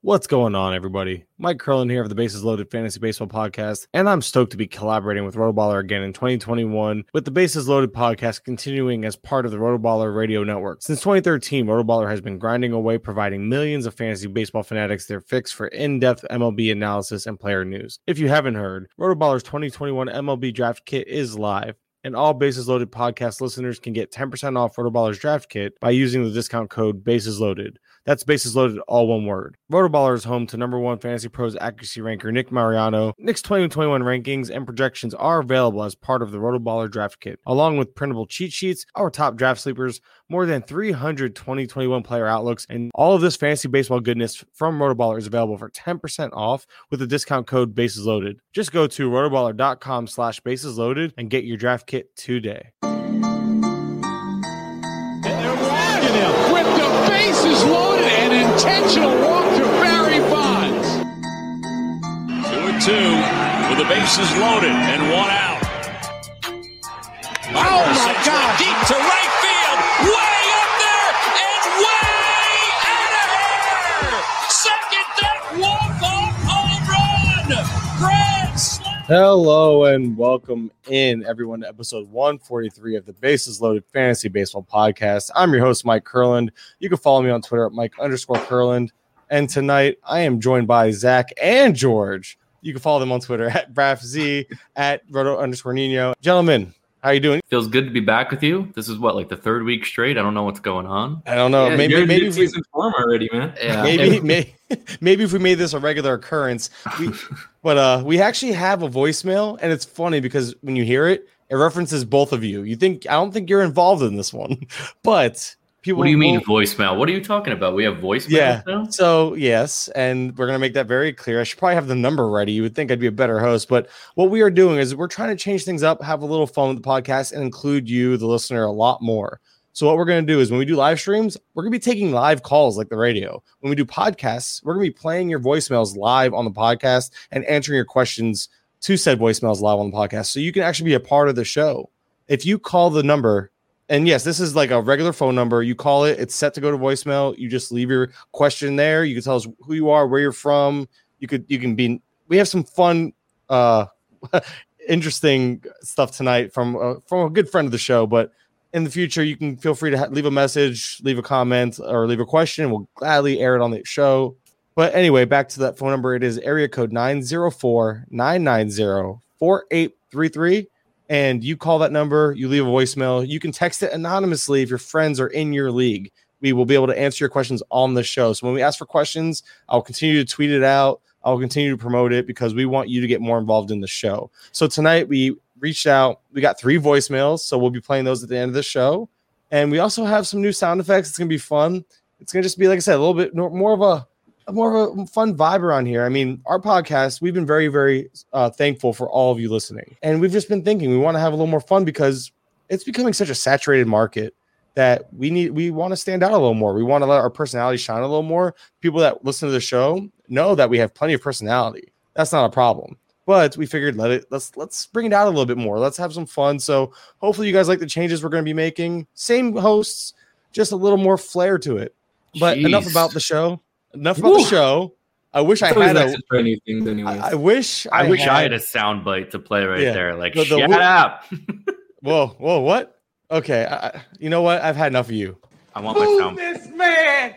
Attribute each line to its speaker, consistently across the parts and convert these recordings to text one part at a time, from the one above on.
Speaker 1: What's going on, everybody? Mike Curlin here of the Bases Loaded Fantasy Baseball Podcast, and I'm stoked to be collaborating with Rotoballer again in 2021, with the Bases Loaded Podcast continuing as part of the Rotoballer Radio Network. Since 2013, Rotoballer has been grinding away, providing millions of fantasy baseball fanatics their fix for in-depth MLB analysis and player news. If you haven't heard, Rotoballer's 2021 MLB Draft Kit is live, and all Bases Loaded podcast listeners can get 10% off Rotoballer's Draft Kit by using the discount code Bases Loaded. That's Bases Loaded, all one word. Rotoballer is home to number one Fantasy Pros accuracy ranker Nick Mariano. Nick's 2021 rankings and projections are available as part of the Rotoballer Draft Kit, along with printable cheat sheets, our top draft sleepers, more than 300 2021 player outlooks, and all of this fantasy baseball goodness from Rotoballer is available for 10% off with the discount code Bases Loaded. Just go to rotoballer.com/basesloaded and get your draft kit today.
Speaker 2: And they're walking him with the bases loaded and intentional walk to Barry Bonds.
Speaker 3: 2-2 with the bases loaded and one out.
Speaker 2: Oh my God!
Speaker 3: Deep to right field, way up there and way out of here. Second deck walk-off home run. Grand slam.
Speaker 1: Hello and welcome in, everyone, to episode 143 of the Bases Loaded Fantasy Baseball Podcast. I'm your host, Mike Curland. You can follow me on Twitter at Mike_Curland. And tonight, I am joined by Zach and George. You can follow them on Twitter at BraffZ, at Roto_Nino. Gentlemen, how are you doing?
Speaker 4: Feels good to be back with you. This is what, like the third week straight? I don't know what's going on.
Speaker 1: I don't know.
Speaker 5: Yeah,
Speaker 1: maybe
Speaker 5: maybe season form already, man.
Speaker 4: Yeah.
Speaker 1: maybe if we made this a regular occurrence. But we actually have a voicemail, and it's funny because when you hear it, it references both of you. I don't think you're involved in this one, but people.
Speaker 4: What do you mean voicemail? What are you talking about? We have voicemail.
Speaker 1: Yeah.
Speaker 4: Now?
Speaker 1: So yes, and we're gonna make that very clear. I should probably have the number ready. You would think I'd be a better host, but what we are doing is we're trying to change things up, have a little fun with the podcast, and include you, the listener, a lot more. So what we're going to do is when we do live streams, we're going to be taking live calls like the radio. When we do podcasts, we're going to be playing your voicemails live on the podcast and answering your questions to said voicemails live on the podcast. So you can actually be a part of the show. If you call the number, and yes, this is like a regular phone number. You call it, it's set to go to voicemail. You just leave your question there. You can tell us who you are, where you're from. We have some fun, interesting stuff tonight from a good friend of the show, but in the future, you can feel free to leave a message, leave a comment, or leave a question. We'll gladly air it on the show. But anyway, back to that phone number. It is area code 904-990-4833. And you call that number, you leave a voicemail. You can text it anonymously if your friends are in your league. We will be able to answer your questions on the show. So when we ask for questions, I'll continue to tweet it out. I'll continue to promote it because we want you to get more involved in the show. So tonight we reached out. We got 3 voicemails, so we'll be playing those at the end of the show. And we also have some new sound effects. It's going to be fun. It's going to just be, like I said, a little bit more of a fun vibe around here. I mean, our podcast, we've been very, very thankful for all of you listening. And we've just been thinking we want to have a little more fun because it's becoming such a saturated market that we want to stand out a little more. We want to let our personality shine a little more. People that listen to the show know that we have plenty of personality. That's not a problem. But we figured let's bring it out a little bit more. Let's have some fun. So hopefully you guys like the changes we're going to be making. Same hosts, just a little more flair to it. But enough about the show. The show. I wish I had I wish I
Speaker 4: had a sound bite to play there. Like, shut up.
Speaker 1: Whoa, what? Okay, you know what? I've had enough of you.
Speaker 4: I want my sound.
Speaker 2: This man.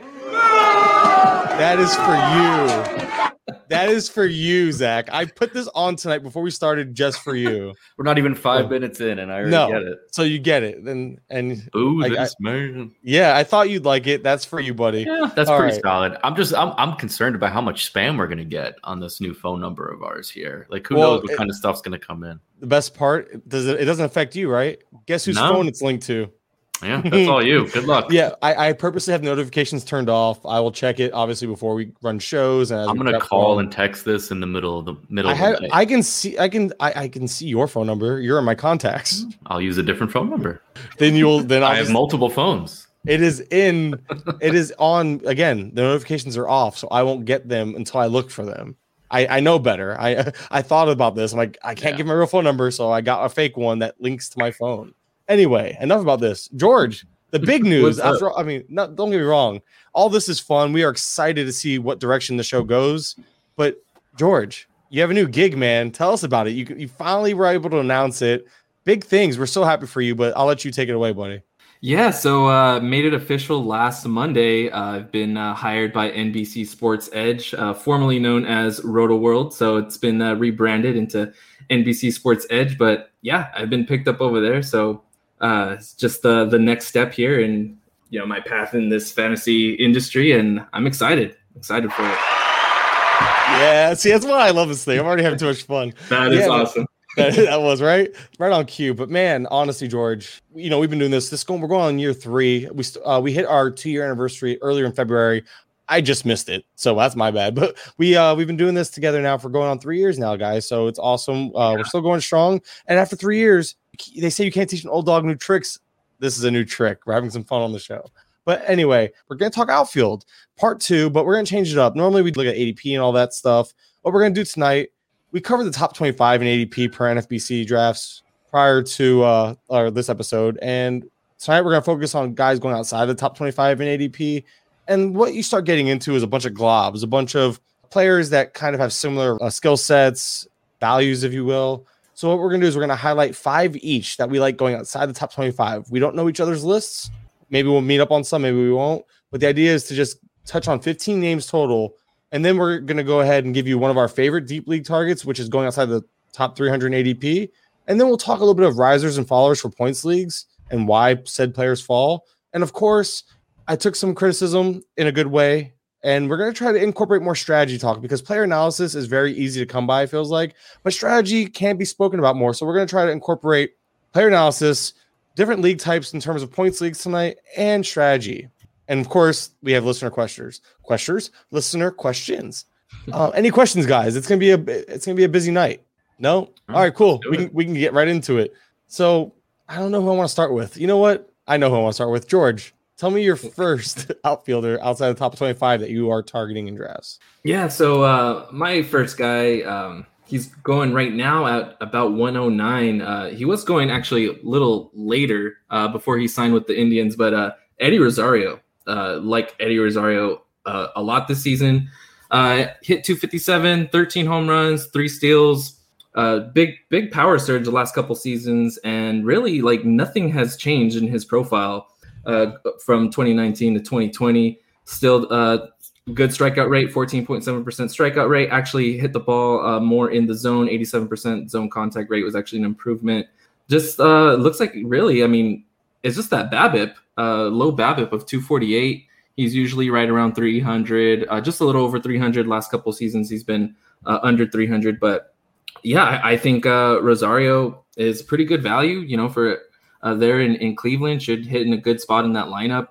Speaker 1: That is for you. That is for you, Zach. I put this on tonight before we started just for you.
Speaker 4: We're not even 5 minutes in, and I already get it.
Speaker 1: So you get it. And
Speaker 4: this man.
Speaker 1: Yeah, I thought you'd like it. That's for you, buddy.
Speaker 4: Yeah, that's pretty solid. I'm concerned about how much spam we're gonna get on this new phone number of ours here. Like, who knows what kind of stuff's gonna come in.
Speaker 1: The best part, it doesn't affect you, right? Guess whose phone it's linked to?
Speaker 4: Yeah, that's all you. Good luck.
Speaker 1: Yeah, I purposely have notifications turned off. I will check it obviously before we run shows. And
Speaker 4: I'm gonna call and text this in the middle of the night.
Speaker 1: I can see your phone number. You're in my contacts.
Speaker 4: I'll use a different phone number.
Speaker 1: Then
Speaker 4: I have multiple phones.
Speaker 1: It is on again. The notifications are off, so I won't get them until I look for them. I know better. I thought about this. I'm like, I can't give my real phone number, so I got a fake one that links to my phone. Anyway, enough about this. George, The big news don't get me wrong. All this is fun. We are excited to see what direction the show goes. But George, you have a new gig, man. Tell us about it. You finally were able to announce it. Big things. We're so happy for you, but I'll let you take it away, buddy.
Speaker 5: Yeah, so made it official last Monday. I've been hired by NBC Sports Edge, formerly known as RotoWorld. So it's been rebranded into NBC Sports Edge. But yeah, I've been picked up over there. So it's just the next step here in my path in this fantasy industry, and I'm excited for it.
Speaker 1: Yeah, see, that's why I love this thing. I'm already having too much fun.
Speaker 5: That is awesome.
Speaker 1: That was right on cue. But man, honestly, George, we've been doing this. We're going on year 3. We hit our 2-year anniversary earlier in February. I just missed it, so that's my bad. But we've been doing this together now for going on 3 years now, guys. So it's awesome. We're still going strong. And after 3 years, they say you can't teach an old dog new tricks. This is a new trick. We're having some fun on the show. But anyway, we're going to talk outfield part 2, but we're going to change it up. Normally we'd look at ADP and all that stuff. What we're going to do tonight, we covered the top 25 in ADP per NFBC drafts prior to this episode. And tonight we're going to focus on guys going outside the top 25 in ADP. And what you start getting into is a bunch of globs, a bunch of players that kind of have similar skill sets, values, if you will. So what we're going to do is we're going to highlight 5 each that we like going outside the top 25. We don't know each other's lists. Maybe we'll meet up on some, maybe we won't. But the idea is to just touch on 15 names total. And then we're going to go ahead and give you one of our favorite deep league targets, which is going outside the top 300 ADP. And then we'll talk a little bit of risers and fallers for points leagues and why said players fall. And of course, I took some criticism in a good way. And we're going to try to incorporate more strategy talk because player analysis is very easy to come by, it feels like. But strategy can be spoken about more. So we're going to try to incorporate player analysis, different league types in terms of points leagues tonight, and strategy. And of course, we have listener questions. Any questions, guys? It's gonna be a busy night. No? All right, cool. We can get right into it. So I don't know who I want to start with. You know what? I know who I want to start with. George, tell me your first outfielder outside the top 25 that you are targeting in drafts.
Speaker 5: Yeah, so my first guy, he's going right now at about 109. He was going actually a little later before he signed with the Indians, but Eddie Rosario. Like Eddie Rosario a lot this season. Hit 257, 13 home runs, 3 steals. Big power surge the last couple seasons, and really like nothing has changed in his profile from 2019 to 2020. Still good strikeout rate, 14.7% strikeout rate. Actually hit the ball more in the zone. 87% zone contact rate was actually an improvement. Just looks like really, I mean, it's just that BABIP, low BABIP of 248. He's usually right around 300, just a little over 300. Last couple seasons, he's been under 300. But yeah, I think Rosario is pretty good value, for there in Cleveland. Should hit in a good spot in that lineup.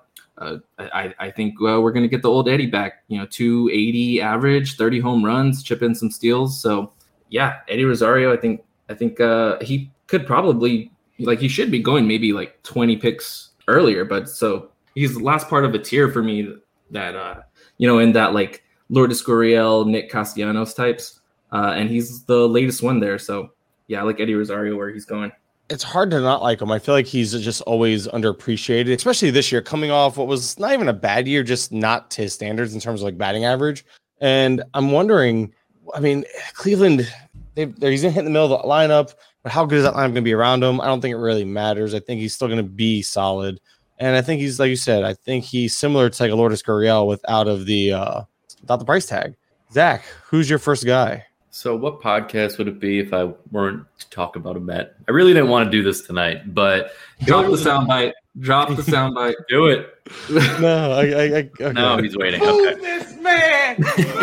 Speaker 5: I think we're going to get the old Eddie back, 280 average, 30 home runs, chip in some steals. So yeah, Eddie Rosario, I think he could probably, he should be going maybe like 20 picks earlier, but so he's the last part of a tier for me that, in that like Lourdes Gurriel, Nick Castellanos types. And he's the latest one there. So yeah, I like Eddie Rosario where he's going.
Speaker 1: It's hard to not like him. I feel like he's just always underappreciated, especially this year, coming off what was not even a bad year, just not to his standards in terms of like batting average. And I'm wondering, I mean, Cleveland, he's going to hit in the middle of the lineup, but how good is that lineup going to be around him? I don't think it really matters. I think he's still going to be solid. And I think he's, like you said, I think he's similar to like a Lourdes Gurriel without the price tag. Zach, who's your first guy?
Speaker 4: So what podcast would it be if I weren't to talk about a Met? I really didn't want to do this tonight, but
Speaker 5: drop the soundbite. Do it.
Speaker 1: No, okay.
Speaker 4: No, he's waiting. Okay.
Speaker 2: This man.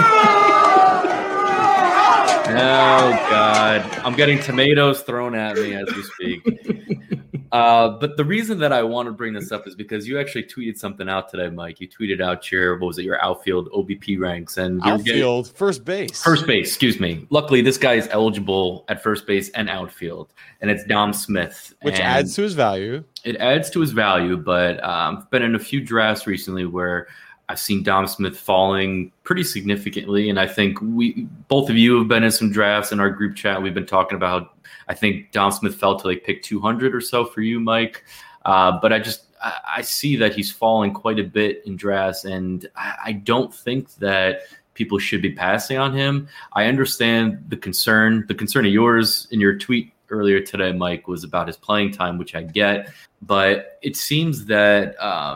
Speaker 4: Oh God, I'm getting tomatoes thrown at me as we speak. But the reason that I want to bring this up is because you actually tweeted something out today, Mike. You tweeted out your outfield OBP ranks and
Speaker 1: outfield first base.
Speaker 4: Excuse me. Luckily, this guy is eligible at first base and outfield, and it's Dom Smith,
Speaker 1: which adds to his value.
Speaker 4: It adds to his value, but I've been in a few drafts recently where I've seen Dom Smith falling pretty significantly, and I think both of you have been in some drafts in our group chat. We've been talking about. I think Dom Smith fell to like pick 200 or so for you, Mike. But I see that he's falling quite a bit in drafts, and I don't think that people should be passing on him. I understand the concern. The concern of yours in your tweet earlier today, Mike, was about his playing time, which I get. But it seems that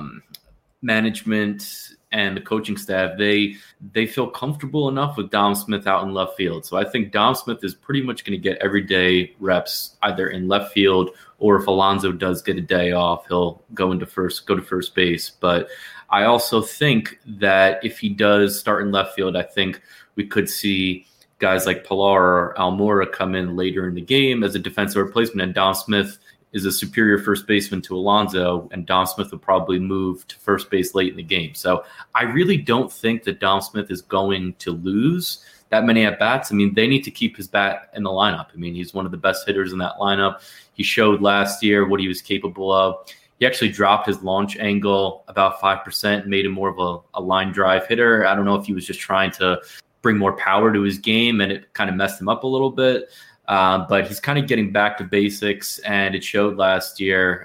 Speaker 4: management and the coaching staff, they feel comfortable enough with Dom Smith out in left field. So I think Dom Smith is pretty much going to get everyday reps either in left field, or if Alonso does get a day off, he'll go to first base. But I also think that if he does start in left field, I think we could see guys like Pilar or Almora come in later in the game as a defensive replacement, and Dom Smith is a superior first baseman to Alonso, and Dom Smith will probably move to first base late in the game. So I really don't think that Dom Smith is going to lose that many at-bats. I mean, they need to keep his bat in the lineup. I mean, he's one of the best hitters in that lineup. He showed last year what he was capable of. He actually dropped his launch angle about 5%, made him more of a line drive hitter. I don't know if he was just trying to bring more power to his game, and it kind of messed him up a little bit. But he's kind of getting back to basics, and it showed last year.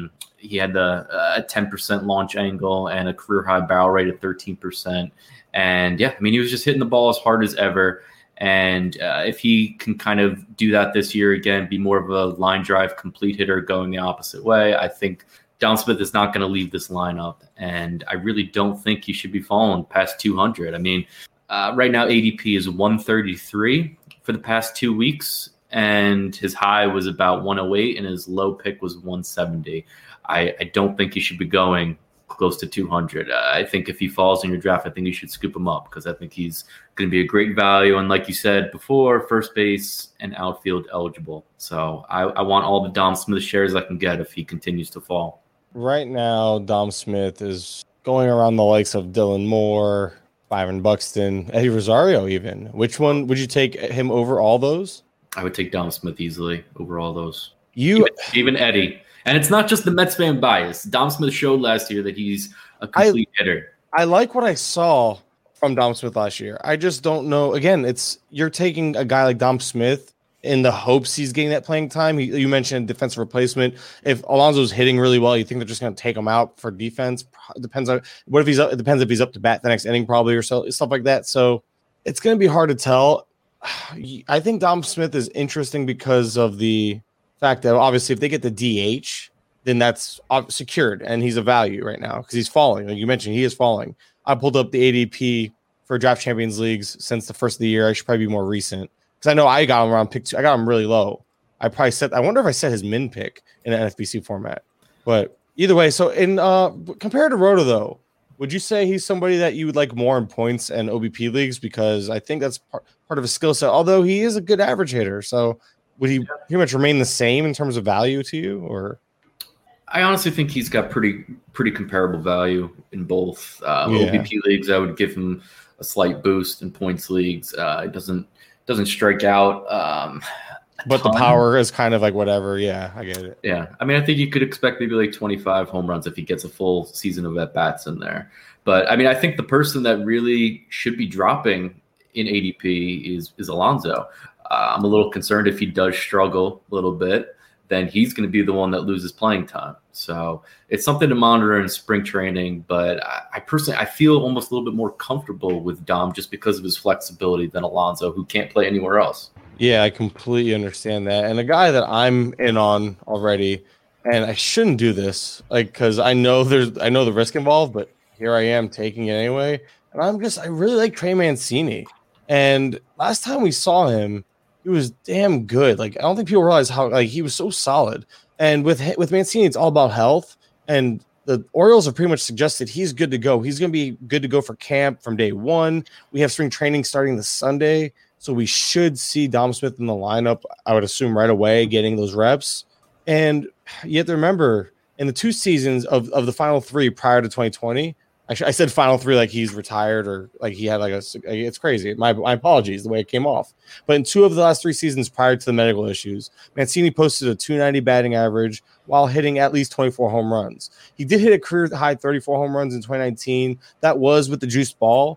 Speaker 4: He had a 10% launch angle and a career-high barrel rate of 13%. And, yeah, I mean, he was just hitting the ball as hard as ever. And if he can kind of do that this year again, be more of a line drive complete hitter going the opposite way, I think Dom Smith is not going to leave this lineup. And I really don't think he should be falling past 200. I mean, right now ADP is 133 for the past 2 weeks, and his high was about 108 and his low pick was 170. I don't think he should be going close to 200. I think if he falls in your draft, I think you should scoop him up, because I think he's going to be a great value. And like you said before, first base and outfield eligible. So I want all the Dom Smith shares I can get if he continues to fall.
Speaker 1: Right now, Dom Smith is going around the likes of Dylan Moore, Byron Buxton, Eddie Rosario even. Which one would you take him over all those?
Speaker 4: I would take Dom Smith easily over all those.
Speaker 1: Even
Speaker 4: Eddie. And it's not just the Mets fan bias. Dom Smith showed last year that he's a complete hitter.
Speaker 1: I like what I saw from Dom Smith last year. I just don't know. Again, you're taking a guy like Dom Smith in the hopes he's getting that playing time. You mentioned defensive replacement. If Alonso's hitting really well, you think they're just going to take him out for defense? It depends on what if he's up. It depends if he's up to bat the next inning, probably, or so, stuff like that. So it's going to be hard to tell. I think Dom Smith is interesting because of the fact that obviously if they get the DH, then that's secured, and he's a value right now because he's falling. Like you mentioned, he is falling. I pulled up the ADP for Draft Champions Leagues since the first of the year. I should probably be more recent because I know I got him around pick 2. I got him really low. I wonder if I set his min pick in an NFBC format. But either way, so in compared to Roto though, would you say he's somebody that you would like more in points and OBP leagues? Because I think that's part of his skill set. Although he is a good average hitter, so would he pretty much remain the same in terms of value to you, or?
Speaker 4: I honestly think he's got pretty comparable value in both OBP leagues. I would give him a slight boost in points leagues. It doesn't strike out.
Speaker 1: But the power is kind of like whatever. Yeah, I get it.
Speaker 4: Yeah, I mean, I think you could expect maybe like 25 home runs if he gets a full season of at bats in there. But I mean, I think the person that really should be dropping in ADP is Alonso. I'm a little concerned if he does struggle a little bit, then he's going to be the one that loses playing time. So it's something to monitor in spring training. But I personally feel almost a little bit more comfortable with Dom just because of his flexibility than Alonso, who can't play anywhere else.
Speaker 1: Yeah, I completely understand that. And a guy that I'm in on already, and I shouldn't do this, like, because I know the risk involved, but here I am taking it anyway. And I really like Trey Mancini. And last time we saw him, he was damn good. Like, I don't think people realize how he was so solid. And with Mancini, it's all about health. And the Orioles have pretty much suggested he's good to go. He's going to be good to go for camp from day one. We have spring training starting this Sunday, so we should see Dom Smith in the lineup, I would assume, right away, getting those reps. And you have to remember, in the 2 seasons of the final 3 prior to 2020, I said final 3 like he's retired or like he had it's crazy. My apologies, the way it came off. But in 2 of the last 3 seasons prior to the medical issues, Mancini posted a 290 batting average while hitting at least 24 home runs. He did hit a career high 34 home runs in 2019. That was with the juiced ball.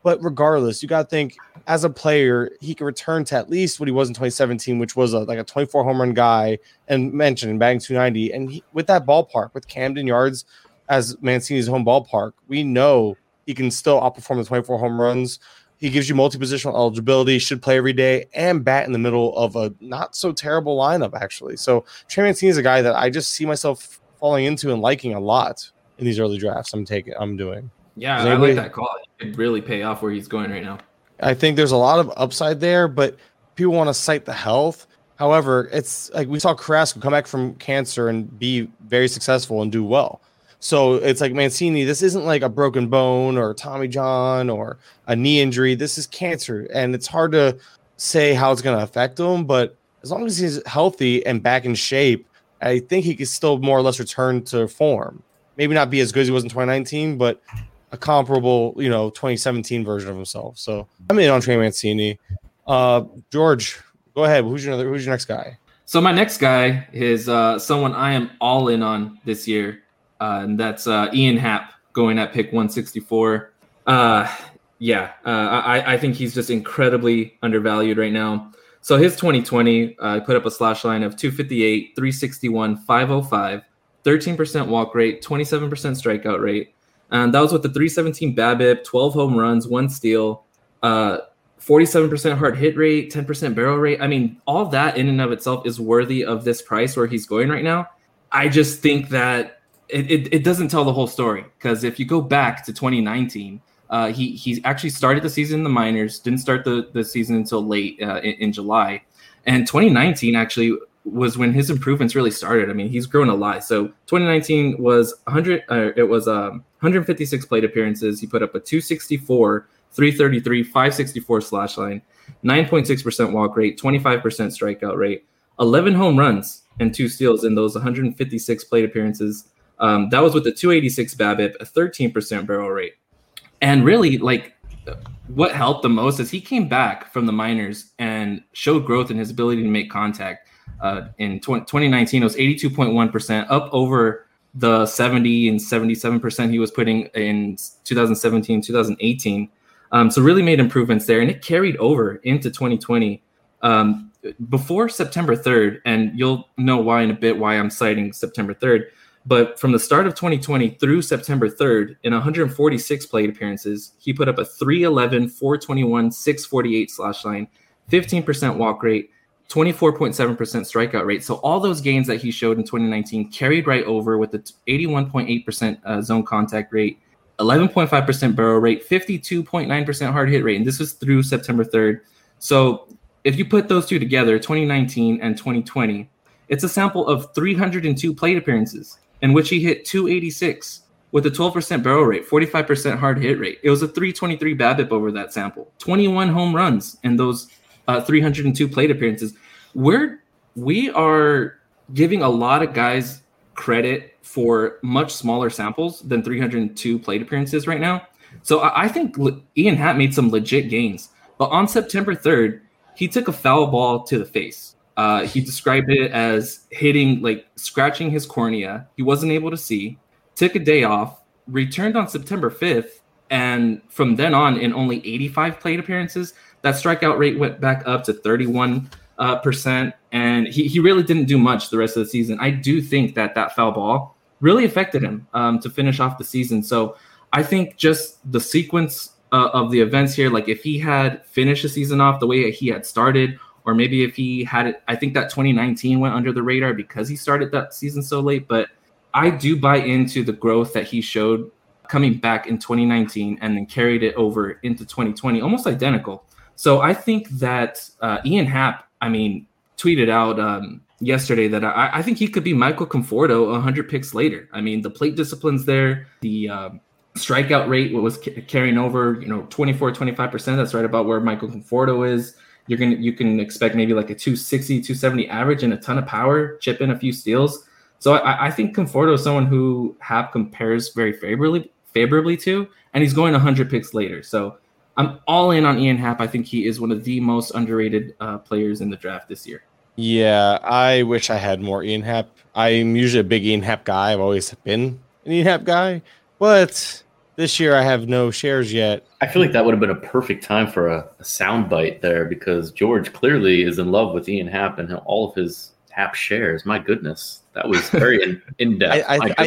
Speaker 1: But regardless, you got to think as a player, he can return to at least what he was in 2017, which was like a 24 home run guy and mentioned batting 290. And with that ballpark, with Camden Yards as Mancini's home ballpark, we know he can still outperform the 24 home runs. He gives you multi-positional eligibility, should play every day, and bat in the middle of a not so terrible lineup, actually. So Trey Mancini is a guy that I just see myself falling into and liking a lot in these early drafts I'm doing.
Speaker 5: Yeah, I like that call. It could really pay off where he's going right now.
Speaker 1: I think there's a lot of upside there, but people want to cite the health. However, it's like we saw Carrasco come back from cancer and be very successful and do well. So it's like Mancini, this isn't like a broken bone or Tommy John or a knee injury. This is cancer, and it's hard to say how it's going to affect him. But as long as he's healthy and back in shape, I think he could still more or less return to form. Maybe not be as good as he was in 2019, but a comparable, 2017 version of himself. So I'm in on Trey Mancini. George, go ahead. Who's your next guy?
Speaker 5: So my next guy is someone I am all in on this year, and that's Ian Happ going at pick 164. I think he's just incredibly undervalued right now. So his 2020, put up a slash line of 258, 361, 505, 13% walk rate, 27% strikeout rate. And that was with the 317 BABIP, 12 home runs, 1 steal, 47% hard hit rate, 10% barrel rate. I mean, all that in and of itself is worthy of this price where he's going right now. I just think that it doesn't tell the whole story, because if you go back to 2019, he actually started the season in the minors, didn't start the season until late in July. And 2019 actually was when his improvements really started. I mean, he's grown a lot. So 2019 was 156 plate appearances. He put up a 264, 333, 564 slash line, 9.6% walk rate, 25% strikeout rate, 11 home runs and 2 steals in those 156 plate appearances. That was with a 286 BABIP, a 13% barrel rate. And really, what helped the most is he came back from the minors and showed growth in his ability to make contact. In 2019, it was 82.1%, up over the 70 and 77% he was putting in 2017, 2018. So really made improvements there, and it carried over into 2020. Before September 3rd, and you'll know why in a bit why I'm citing September 3rd, but from the start of 2020 through September 3rd, in 146 plate appearances, he put up a 311, 421, 648 slash line, 15% walk rate, 24.7% strikeout rate. So all those gains that he showed in 2019 carried right over with the 81.8% zone contact rate, 11.5% barrel rate, 52.9% hard hit rate. And this was through September 3rd. So if you put those two together, 2019 and 2020, it's a sample of 302 plate appearances in which he hit 286 with a 12% barrel rate, 45% hard hit rate. It was a 323 BABIP over that sample, 21 home runs in those 302 plate appearances. We are giving a lot of guys credit for much smaller samples than 302 plate appearances right now. So I think Ian Happ made some legit gains. But on September 3rd, he took a foul ball to the face. He described it as scratching his cornea. He wasn't able to see, took a day off, returned on September 5th, and from then on, in only 85 plate appearances, that strikeout rate went back up to 31%, and he really didn't do much the rest of the season. I do think that foul ball really affected him to finish off the season. So I think just the sequence of the events here, like if he had finished the season off the way he had started, or maybe if he had it, I think that 2019 went under the radar because he started that season so late. But I do buy into the growth that he showed coming back in 2019 and then carried it over into 2020, almost identical. So I think that Ian Happ, tweeted out yesterday that I think he could be Michael Conforto 100 picks later. I mean, the plate discipline's there. The strikeout rate was carrying over, 24, 25%. That's right about where Michael Conforto is. You can expect maybe like a 260, 270 average and a ton of power, chip in a few steals. So I think Conforto is someone who Happ compares very favorably to, and he's going 100 picks later. So I'm all in on Ian Happ. I think he is one of the most underrated players in the draft this year.
Speaker 1: Yeah, I wish I had more Ian Happ. I'm usually a big Ian Happ guy. I've always been an Ian Happ guy, but This year I have no shares yet.
Speaker 4: I feel like that would have been a perfect time for a sound bite there because George clearly is in love with Ian Happ and all of his Happ shares. My goodness, that was very in depth.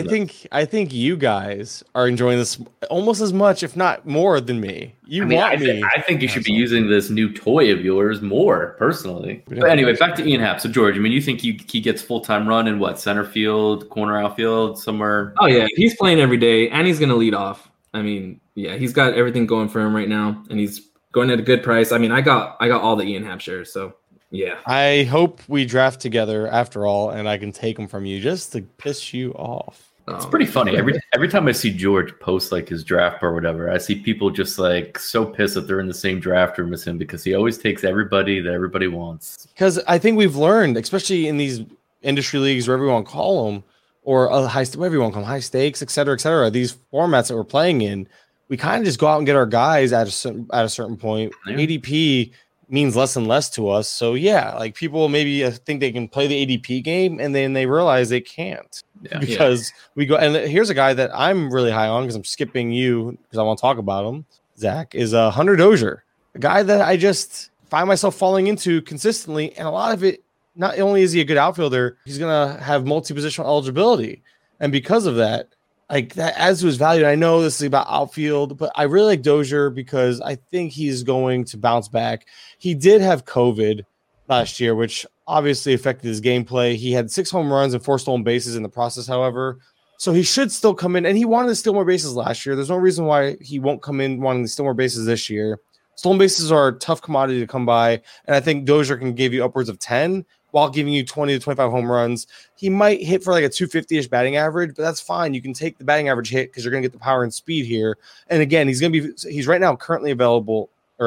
Speaker 1: I think you guys are enjoying this almost as much, if not more, than me. I
Speaker 4: think you should be using this new toy of yours more personally. But anyway, back to Ian Happ. So George, I mean, you think he gets full-time run in what, center field, corner outfield, somewhere?
Speaker 5: Oh yeah, he's playing every day, and he's going to lead off. I mean, yeah, he's got everything going for him right now, and he's going at a good price. I mean, I got all the Ian Happ shares, so yeah.
Speaker 1: I hope we draft together after all, and I can take them from you just to piss you off.
Speaker 4: It's pretty funny. Every time I see George post like his draft or whatever, I see people just like so pissed that they're in the same draft room as him because he always takes everybody that everybody wants.
Speaker 1: Because I think we've learned, especially in these industry leagues, whatever you want to call them, or whatever you want to call them, high stakes, et cetera, these formats that we're playing in, we kind of just go out and get our guys at a certain point. Yeah. ADP means less and less to us. So yeah, like people maybe think they can play the ADP game and then they realize they can't because we go. And here's a guy that I'm really high on because I'm skipping you because I want to talk about him. Zach is Hunter Dozier, a guy that I just find myself falling into consistently. And a lot of it, not only is he a good outfielder, he's going to have multi-positional eligibility. And because of that, like that adds to his value. I know this is about outfield, but I really like Dozier because I think he's going to bounce back. He did have COVID last year, which obviously affected his gameplay. He had 6 home runs and 4 stolen bases in the process, however. So he should still come in, and he wanted to steal more bases last year. There's no reason why he won't come in wanting to steal more bases this year. Stolen bases are a tough commodity to come by, and I think Dozier can give you upwards of 10 while giving you 20 to 25 home runs. He might hit for like a 250-ish batting average, but that's fine. You can take the batting average hit because you're going to get the power and speed here. And again, he's right now currently eligible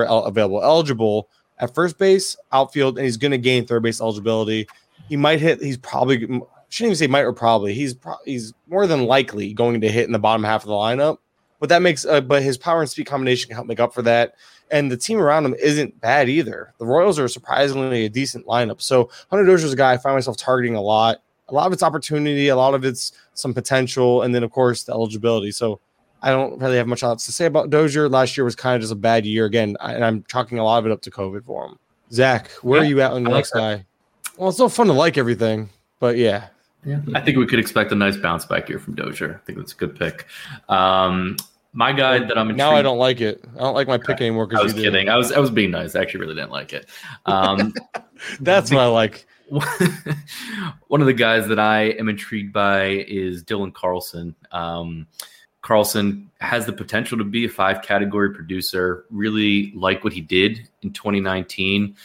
Speaker 1: at first base, outfield, and he's going to gain third base eligibility. He might hit. He's probably shouldn't even say might or probably. He's more than likely going to hit in the bottom half of the lineup. But that makes but his power and speed combination can help make up for that. And the team around him isn't bad either. The Royals are surprisingly a decent lineup. So Hunter Dozier is a guy I find myself targeting a lot. A lot of it's opportunity, a lot of it's some potential, and then of course the eligibility. So I don't really have much else to say about Dozier. Last year was kind of just a bad year again, and I'm chalking a lot of it up to COVID for him. Zach, where are you at on the next guy? Well, it's so fun to like everything, but yeah.
Speaker 4: I think we could expect a nice bounce back here from Dozier. I think that's a good pick. My guy that I'm intrigued.
Speaker 1: Now I don't like it. I don't like my pick anymore.
Speaker 4: I was kidding. I was being nice. I actually really didn't like it.
Speaker 1: That's what I like.
Speaker 4: One of the guys that I am intrigued by is Dylan Carlson. Carlson has the potential to be a 5-category producer. Really like what he did in 2019.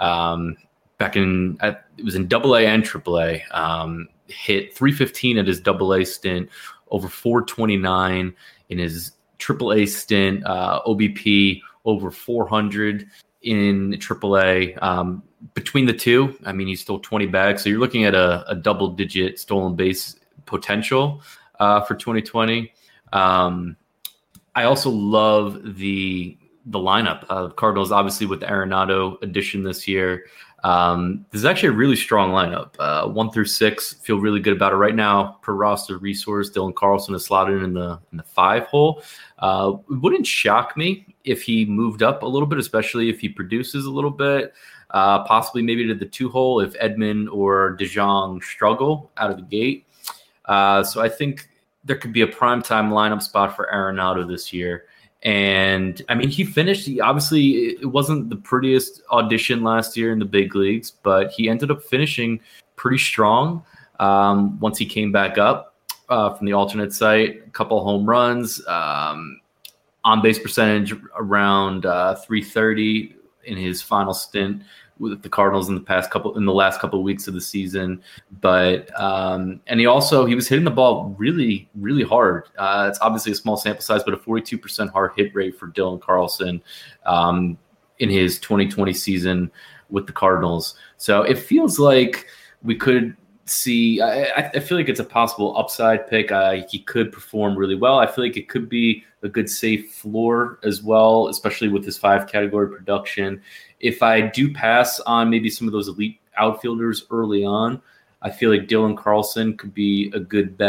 Speaker 4: It was in AA and AAA. Hit 315 at his AA stint, over 429 in his AAA stint, OBP over 400 in AAA. Between the two, I mean, he stole 20 bags. So you're looking at a double-digit stolen base potential for 2020. I also love the lineup. The Cardinals, obviously, with the Arenado addition this year. This is actually a really strong lineup. 1 through 6, feel really good about it right now. Per roster resource, Dylan Carlson is slotted in the 5 hole. It wouldn't shock me if he moved up a little bit, especially if he produces a little bit. Possibly maybe to the 2 hole if Edman or DeJong struggle out of the gate. So I think there could be a primetime lineup spot for Arenado this year. And I mean, he finished. Obviously, it wasn't the prettiest audition last year in the big leagues, but he ended up finishing pretty strong once he came back up from the alternate site. A couple home runs, on base percentage around 330 in his final stint with the Cardinals in the last couple of weeks of the season. But and he was hitting the ball really, really hard. It's obviously a small sample size, but a 42% hard hit rate for Dylan Carlson in his 2020 season with the Cardinals. So it feels like we could see. I feel like it's a possible upside pick. He could perform really well. I feel like it could be a good safe floor as well, especially with his 5-category production. If I do pass on maybe some of those elite outfielders early on, I feel like Dylan Carlson could be a good bet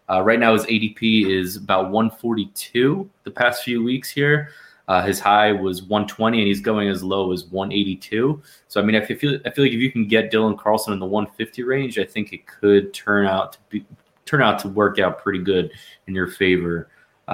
Speaker 4: Right now, his ADP is about 142 the past few weeks here. His high was 120, and he's going as low as 182. So, I mean, I feel like if you can get Dylan Carlson in the 150 range, I think it could turn out to work out pretty good in your favor.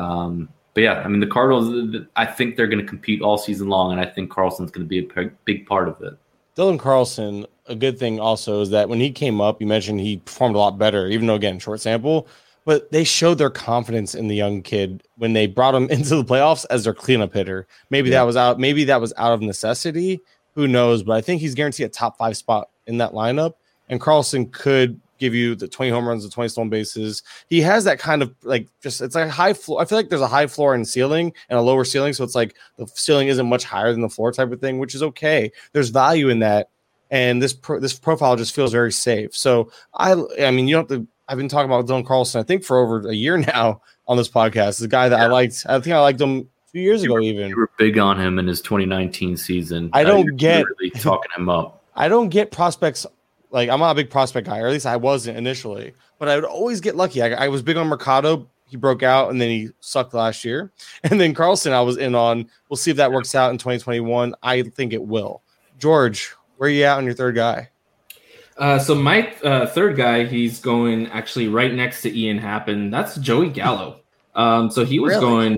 Speaker 4: But yeah, I mean, the Cardinals, I think they're going to compete all season long, and I think Carlson's going to be a big part of it.
Speaker 1: Dylan Carlson, a good thing also is that when he came up, you mentioned he performed a lot better, even though, again, short sample. But they showed their confidence in the young kid when they brought him into the playoffs as their cleanup hitter. Maybe that was out of necessity. Who knows? But I think he's guaranteed a top 5 spot in that lineup. And Carlson could give you the 20 home runs, the 20 stolen bases. He has that kind of it's like a high floor. I feel like there's a high floor and ceiling and a lower ceiling. So it's like the ceiling isn't much higher than the floor type of thing, which is okay. There's value in that. And this profile just feels very safe. So I mean, you don't have to. I've been talking about Dylan Carlson, I think, for over a year now on this podcast. The guy that I liked. I think I liked him a few years ago. You
Speaker 4: were big on him in his 2019 season.
Speaker 1: I don't get
Speaker 4: really talking him up.
Speaker 1: I don't get prospects. Like, I'm not a big prospect guy, or at least I wasn't initially. But I would always get lucky. I was big on Mercado. He broke out, and then he sucked last year. And then Carlson, I was in on. We'll see if that works out in 2021. I think it will. George, where are you at on your third guy?
Speaker 5: So my third guy, he's going actually right next to Ian Happ, and that's Joey Gallo. So he was going,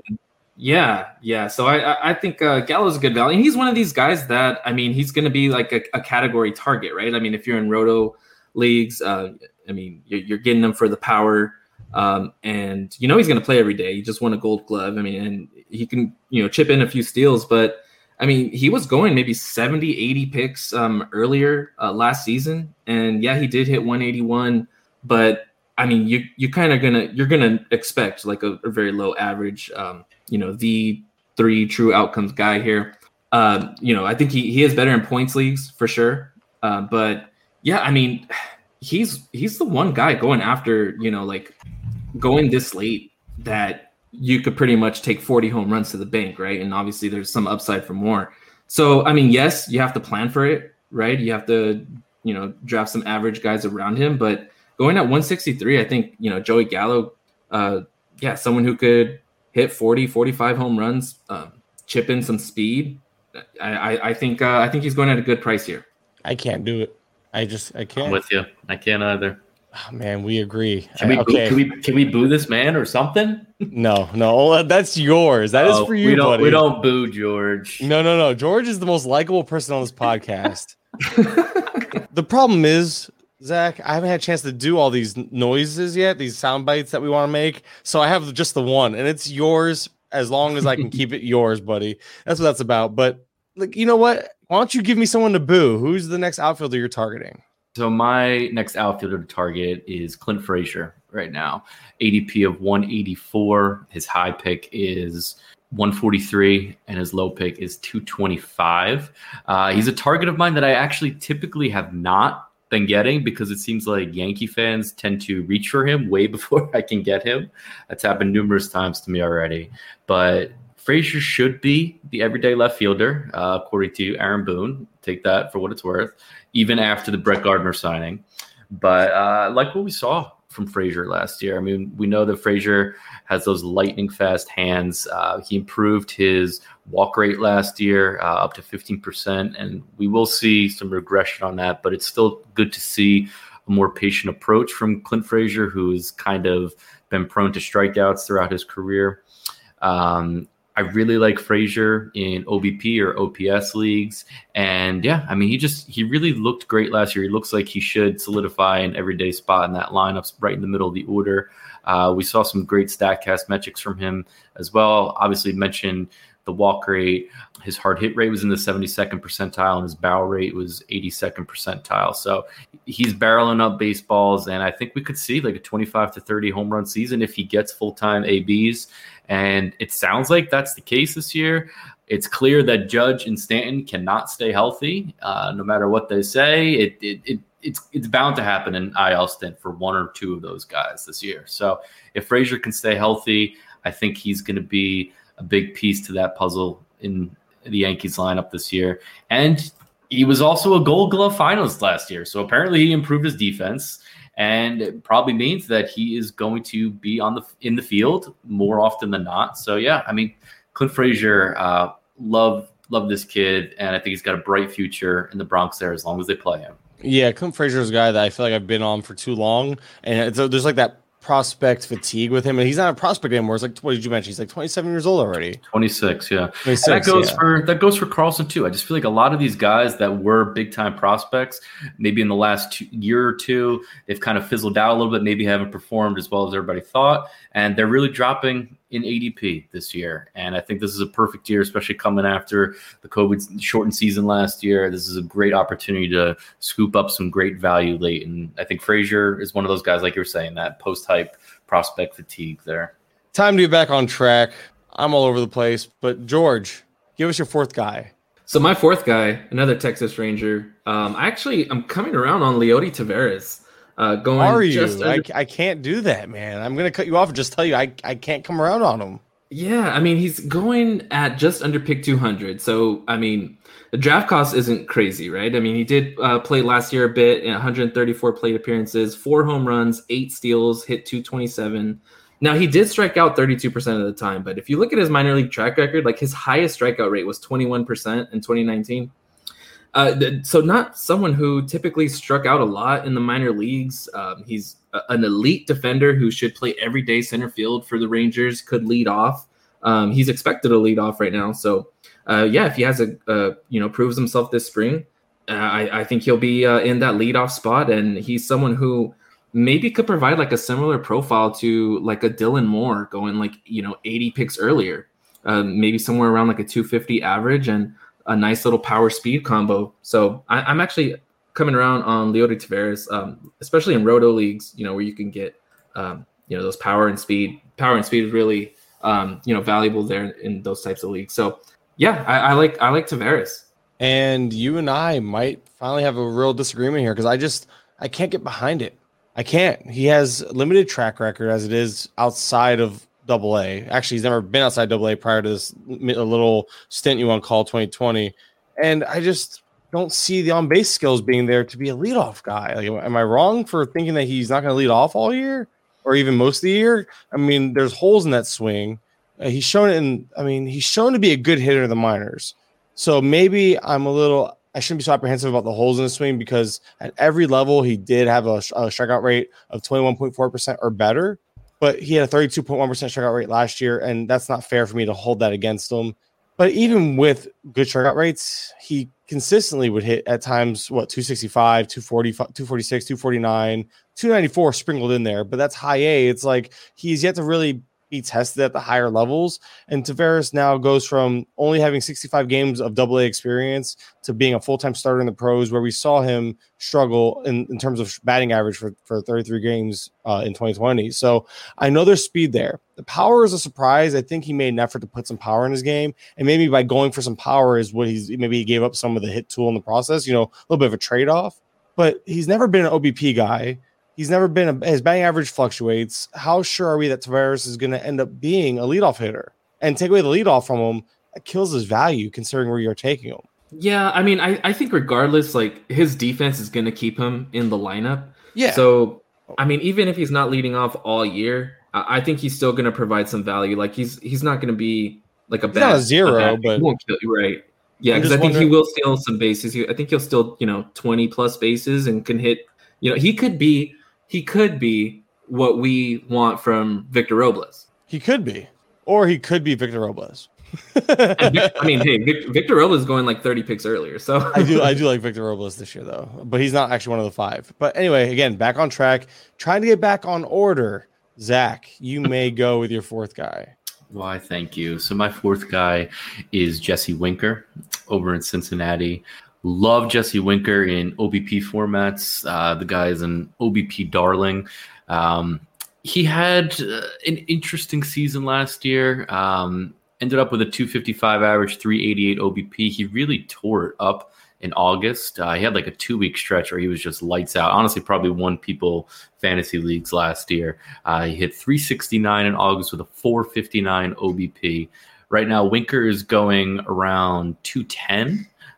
Speaker 5: yeah. So I think Gallo's a good value. And he's one of these guys that, I mean, he's going to be like a category target, right? I mean, if you're in roto leagues, I mean, you're getting him for the power, and he's going to play every day. He just won a Gold Glove. I mean, and he can chip in a few steals, but I mean, he was going maybe 70, 80 picks earlier last season. And yeah, he did hit 181, but I mean, you're gonna expect like a very low average, the 3 true outcomes guy here. I think he is better in points leagues for sure. But yeah, I mean, he's the one guy going after, going this late that you could pretty much take 40 home runs to the bank, right? And obviously there's some upside for more. So, I mean, yes, you have to plan for it, right? You have to, draft some average guys around him. But going at 163, I think, Joey Gallo, someone who could hit 40, 45 home runs, chip in some speed. I think he's going at a good price here.
Speaker 1: I can't do it. I can't.
Speaker 4: I'm with you. I can't either.
Speaker 1: Oh, man, we agree.
Speaker 4: Can we boo this man or something?
Speaker 1: No, that's yours. That is for you, buddy.
Speaker 4: We don't boo George.
Speaker 1: No. George is the most likable person on this podcast. The problem is, Zach, I haven't had a chance to do all these noises yet, these sound bites that we want to make. So I have just the one, and it's yours as long as I can keep it yours, buddy. That's what that's about. But you know what? Why don't you give me someone to boo? Who's the next outfielder you're targeting?
Speaker 4: So my next outfielder to target is Clint Frazier right now. ADP of 184. His high pick is 143, and his low pick is 225. He's a target of mine that I actually typically have not been getting because it seems like Yankee fans tend to reach for him way before I can get him. That's happened numerous times to me already. But Frazier should be the everyday left fielder, according to Aaron Boone. Take that for what it's worth, even after the Brett Gardner signing. But like what we saw from Frazier last year. I mean, we know that Frazier has those lightning fast hands. He improved his walk rate last year up to 15%, and we will see some regression on that, but it's still good to see a more patient approach from Clint Frazier, who's kind of been prone to strikeouts throughout his career. I really like Frazier in OBP or OPS leagues. And yeah, I mean, he really looked great last year. He looks like he should solidify an everyday spot in that lineup right in the middle of the order. We saw some great StatCast metrics from him as well. Obviously mentioned the walk rate. His hard hit rate was in the 72nd percentile, and his barrel rate was 82nd percentile. So he's barreling up baseballs, and I think we could see like a 25 to 30 home run season if he gets full-time ABs. And it sounds like that's the case this year. It's clear that Judge and Stanton cannot stay healthy, no matter what they say. It's bound to happen in IL stint for one or two of those guys this year. So if Frazier can stay healthy, I think he's going to be a big piece to that puzzle in the Yankees lineup this year. And he was also a Gold Glove finalist last year. So apparently he improved his defense. and it probably means that he is going to be in the field more often than not. So yeah, I mean, Clint Frazier, love this kid, and I think he's got a bright future in the Bronx there as long as they play him.
Speaker 1: Yeah, Clint Frazier is a guy that I feel like I've been on for too long, and there's like that prospect fatigue with him, and he's not a prospect anymore. It's like, what did you mention? He's like 27 years old already.
Speaker 4: 26, yeah.
Speaker 1: 26,
Speaker 4: that goes for Carlson too. I just feel like a lot of these guys that were big time prospects, maybe in the last year or two, they've kind of fizzled out a little bit, maybe haven't performed as well as everybody thought, and they're really dropping in ADP this year. And I think this is a perfect year, especially coming after the COVID shortened season last year. This is a great opportunity to scoop up some great value late. And I think Frazier is one of those guys, like you were saying, that post-hype prospect fatigue there.
Speaker 1: Time to get back on track. I'm all over the place, but George, give us your fourth guy.
Speaker 5: So my fourth guy, another Texas Ranger. I'm coming around on Leody Taveras.
Speaker 1: Are you? I can't do that, man. I'm going to cut you off and just tell you I can't come around on him.
Speaker 5: Yeah, I mean, he's going at just under pick 200. So, I mean, the draft cost isn't crazy, right? I mean, he did play last year a bit, 134 plate appearances, 4 home runs, 8 steals, hit 227. Now, he did strike out 32% of the time, but if you look at his minor league track record, like his highest strikeout rate was 21% in 2019. So not someone who typically struck out a lot in the minor leagues. He's an elite defender who should play everyday center field for the Rangers, could lead off. He's expected to lead off right now. So, if he has proves himself this spring, I think he'll be in that leadoff spot. And he's someone who maybe could provide like a similar profile to like a Dylan Moore going 80 picks earlier, maybe somewhere around like a 250 average and a nice little power speed combo. So I'm actually coming around on Leody Taveras, especially in roto leagues, where you can get, those power and speed. Power and speed is really, valuable there in those types of leagues. So yeah, I like Taveras.
Speaker 1: And you and I might finally have a real disagreement here because I can't get behind it. I can't. He has limited track record as it is outside of AA. Actually, he's never been outside AA prior to this little stint you on call 2020. And I just don't see the on-base skills being there to be a leadoff guy. Like, am I wrong for thinking that he's not going to lead off all year or even most of the year? I mean, there's holes in that swing. He's shown to be a good hitter in the minors. So maybe I shouldn't be so apprehensive about the holes in the swing because at every level he did have a strikeout rate of 21.4% or better. But he had a 32.1% strikeout rate last year, and that's not fair for me to hold that against him. But even with good strikeout rates, he consistently would hit at times, 265, 240, 246, 249, 294 sprinkled in there. But that's high A. It's like he's yet to really be tested at the higher levels. And Taveras now goes from only having 65 games of AA experience to being a full-time starter in the pros, where we saw him struggle in terms of batting average for 33 games in 2020. So I know there's speed there. The power is a surprise. I think he made an effort to put some power in his game. And maybe by going for some power is what maybe he gave up some of the hit tool in the process, a little bit of a trade-off. But he's never been an OBP guy. He's never been his batting average fluctuates. How sure are we that Taveras is going to end up being a leadoff hitter? And take away the leadoff from him, that kills his value considering where you're taking him.
Speaker 5: Yeah, I mean, I think regardless, like his defense is going to keep him in the lineup.
Speaker 1: Yeah.
Speaker 5: So, I mean, even if he's not leading off all year, I think he's still going to provide some value. Like he's not going to be like
Speaker 1: not a zero, but
Speaker 5: he won't kill you, right? Yeah, because I think he will steal some bases. I think he'll steal 20 plus bases and can hit. He could be what we want from Victor Robles.
Speaker 1: He could be, or he could be Victor Robles.
Speaker 5: Victor Robles is going like 30 picks earlier. So
Speaker 1: I do like Victor Robles this year though, but he's not actually one of the 5. But anyway, again, back on track, trying to get back on order. Zach, you may go with your fourth guy.
Speaker 4: Why, thank you. So my fourth guy is Jesse Winker over in Cincinnati. Love Jesse Winker in OBP formats. The guy is an OBP darling. He had an interesting season last year. Ended up with a 255 average, 388 OBP. He really tore it up in August. He had like a 2-week stretch where he was just lights out. Honestly, probably won people fantasy leagues last year. He hit 369 in August with a 459 OBP. Right now, Winker is going around 210.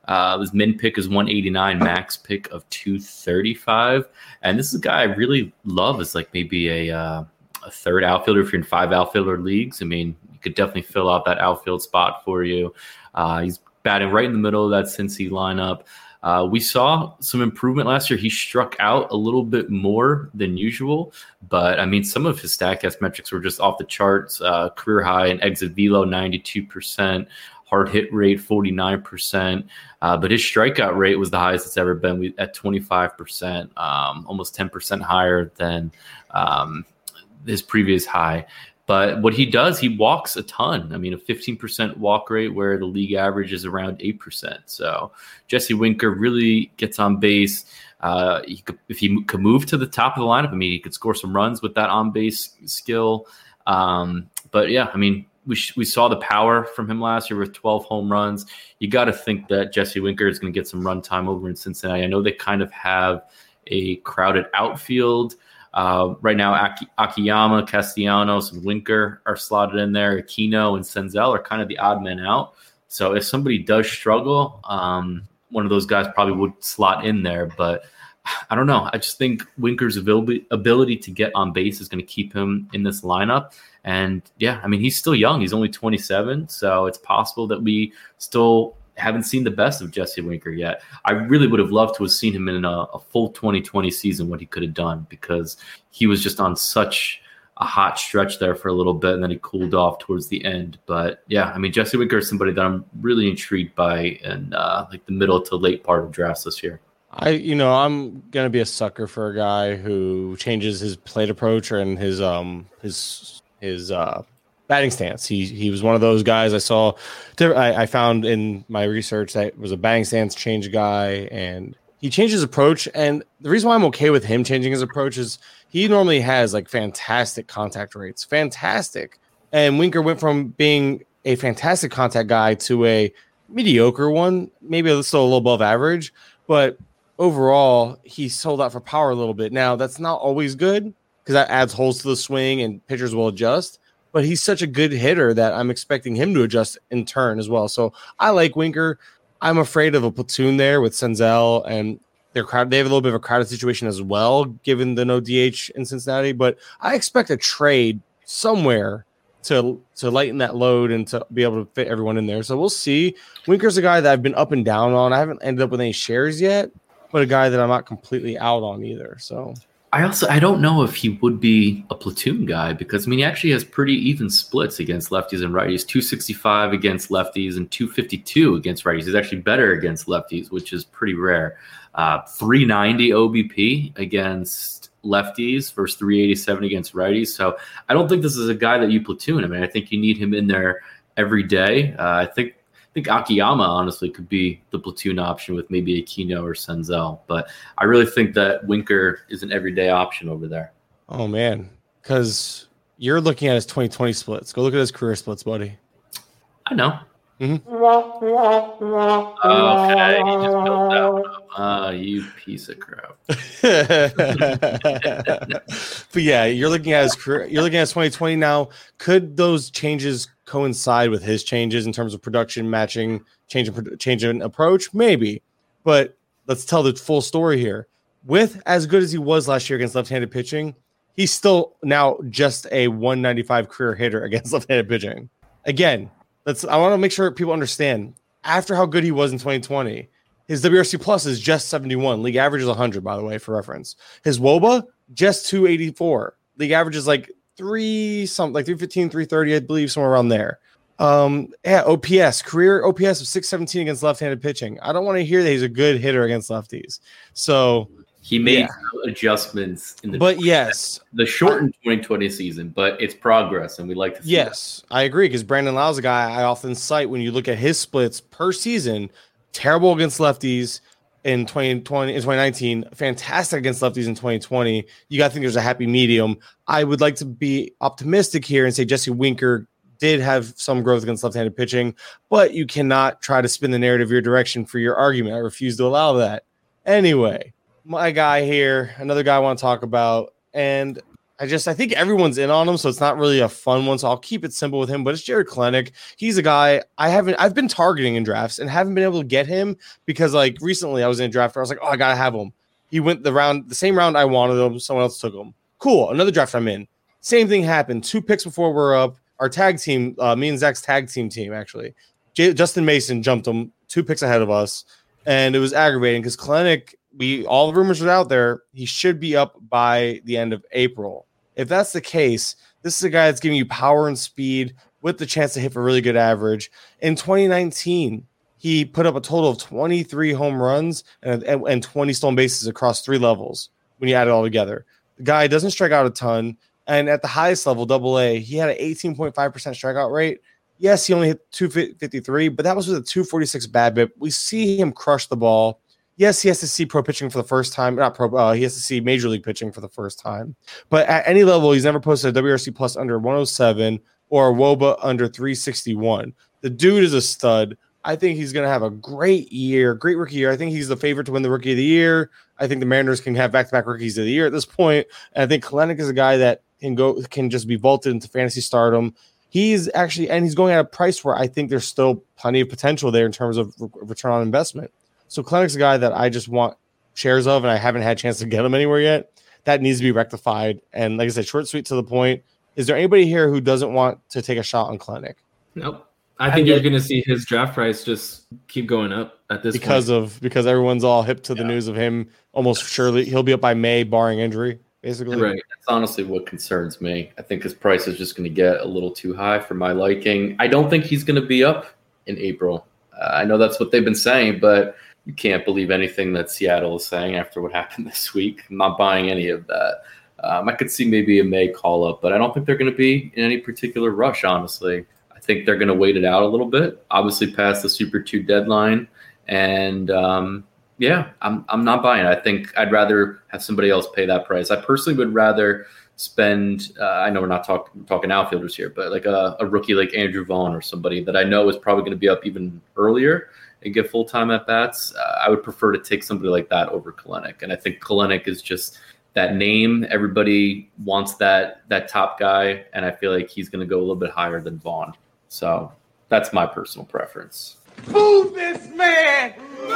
Speaker 4: His min pick is 189, max pick of 235. And this is a guy I really love as like maybe a third outfielder if you're in 5 outfielder leagues. I mean, you could definitely fill out that outfield spot for you. He's batting right in the middle of that Cincy lineup. We saw some improvement last year. He struck out a little bit more than usual, but I mean, some of his StatCast metrics were just off the charts. Career high in exit velo, 92%, hard hit rate, 49%. But his strikeout rate was the highest it's ever been at 25%, almost 10% higher than his previous high. But what he does, he walks a ton. I mean, a 15% walk rate where the league average is around 8%. So Jesse Winker really gets on base. If he could move to the top of the lineup, I mean, he could score some runs with that on-base skill. But yeah, I mean, we saw the power from him last year with 12 home runs. You got to think that Jesse Winker is going to get some run time over in Cincinnati. I know they kind of have a crowded outfield. Right now, Akiyama, Castellanos, and Winker are slotted in there. Aquino and Senzel are kind of the odd men out. So if somebody does struggle, one of those guys probably would slot in there. But I don't know. I just think Winker's ability to get on base is going to keep him in this lineup. And yeah, I mean, he's still young. He's only 27. So it's possible that we still haven't seen the best of Jesse Winker yet. I really would have loved to have seen him in a full 2020 season, what he could have done, because he was just on such a hot stretch there for a little bit, and then he cooled off towards the end. But yeah, I mean, Jesse Winker is somebody that I'm really intrigued by in like the middle to late part of drafts this year.
Speaker 1: I'm gonna be a sucker for a guy who changes his plate approach and his batting stance. He was one of those guys I found in my research that was a batting stance change guy, and he changed his approach. And the reason why I'm okay with him changing his approach is he normally has like fantastic contact rates, fantastic. And Winker went from being a fantastic contact guy to a mediocre one, maybe still a little above average, but overall he sold out for power a little bit. Now that's not always good because that adds holes to the swing and pitchers will adjust. But he's such a good hitter that I'm expecting him to adjust in turn as well. So I like Winker. I'm afraid of a platoon there with Senzel, and they have a little bit of a crowded situation as well, given the no DH in Cincinnati. But I expect a trade somewhere to lighten that load and to be able to fit everyone in there. So we'll see. Winker's a guy that I've been up and down on. I haven't ended up with any shares yet, but a guy that I'm not completely out on either. So
Speaker 4: I don't know if he would be a platoon guy because, I mean, he actually has pretty even splits against lefties and righties, 265 against lefties and 252 against righties. He's actually better against lefties, which is pretty rare. 390 OBP against lefties versus 387 against righties. So I don't think this is a guy that you platoon. I mean, I think you need him in there every day. I think Akiyama honestly could be the platoon option with maybe Aquino or Senzel, but I really think that Winker is an everyday option over there.
Speaker 1: Oh man, because you're looking at his 2020 splits. Go look at his career splits, buddy.
Speaker 4: I know.
Speaker 1: Mm-hmm.
Speaker 4: Okay, you just built that. You piece of crap.
Speaker 1: But yeah, you're looking at his career. You're looking at 2020 now. Could those changes coincide with his changes in terms of production matching, change in approach? Maybe, but let's tell the full story here. With as good as he was last year against left-handed pitching, he's still now just a 195 career hitter against left-handed pitching. Again, I want to make sure people understand. After how good he was in 2020, his WRC plus is just 71. League average is 100, by the way, for reference. His WOBA just 284. League average is like 315, 330, I believe, somewhere around there. OPS, career OPS of 617 against left-handed pitching. I don't want to hear that he's a good hitter against lefties. So
Speaker 4: he made adjustments in
Speaker 1: the
Speaker 4: shortened 2020 season, but it's progress, and we like to see that.
Speaker 1: I agree, because Brandon Lau's a guy I often cite when you look at his splits per season. Terrible against lefties in 2019, fantastic against lefties in 2020. You got to think there's a happy medium. I would like to be optimistic here and say Jesse Winker did have some growth against left-handed pitching, but you cannot try to spin the narrative your direction for your argument. I refuse to allow that. Anyway, my guy here, another guy I want to talk about, and I think everyone's in on him, so it's not really a fun one. So I'll keep it simple with him. But it's Jared Klenick. He's a guy I've been targeting in drafts and haven't been able to get him because like recently I was in a draft where I was like, oh, I gotta have him. He went the same round I wanted him. Someone else took him. Cool. Another draft I'm in. Same thing happened. 2 picks before we're up. Our tag team, me and Zach's tag team actually. Justin Mason jumped him 2 picks ahead of us, and it was aggravating because Klenick. All the rumors are out there. He should be up by the end of April. If that's the case, this is a guy that's giving you power and speed with the chance to hit for really good average. In 2019, he put up a total of 23 home runs and 20 stolen bases across 3 levels when you add it all together. The guy doesn't strike out a ton. And at the highest level, AA, he had an 18.5% strikeout rate. Yes, he only hit 253, but that was with a 246 BABIP. We see him crush the ball. Yes, he has to see pro pitching for the first time. He has to see major league pitching for the first time. But at any level, he's never posted a WRC plus under 107 or a WOBA under 361. The dude is a stud. I think he's going to have a great rookie year. I think he's the favorite to win the Rookie of the Year. I think the Mariners can have back-to-back Rookies of the Year at this point. And I think Klenick is a guy that can just be vaulted into fantasy stardom. He's going at a price where I think there's still plenty of potential there in terms of return on investment. So Klenick's a guy that I just want shares of, and I haven't had a chance to get him anywhere yet. That needs to be rectified. And like I said, short, sweet, to the point. Is there anybody here who doesn't want to take a shot on Klenick?
Speaker 5: Nope. I think you're going to see his draft price just keep going up at this point.
Speaker 1: Because everyone's all hip to the news of him. Almost surely he'll be up by May, barring injury, basically.
Speaker 5: Right.
Speaker 4: That's honestly what concerns me. I think his price is just going to get a little too high for my liking. I don't think he's going to be up in April. I know that's what they've been saying, but you can't believe anything that Seattle is saying after what happened this week. I'm not buying any of that. I could see maybe a May call-up, but I don't think they're going to be in any particular rush, honestly. I think they're going to wait it out a little bit, obviously past the Super 2 deadline. And, I'm not buying it. I think I'd rather have somebody else pay that price. I personally would rather spend I know we're not talking outfielders here, but like a rookie like Andrew Vaughn or somebody that I know is probably going to be up even earlier and get full-time at-bats. I would prefer to take somebody like that over Klenick. And I think Klenick is just that name. Everybody wants that top guy, and I feel like he's going to go a little bit higher than Vaughn. So that's my personal preference.
Speaker 2: Move this man!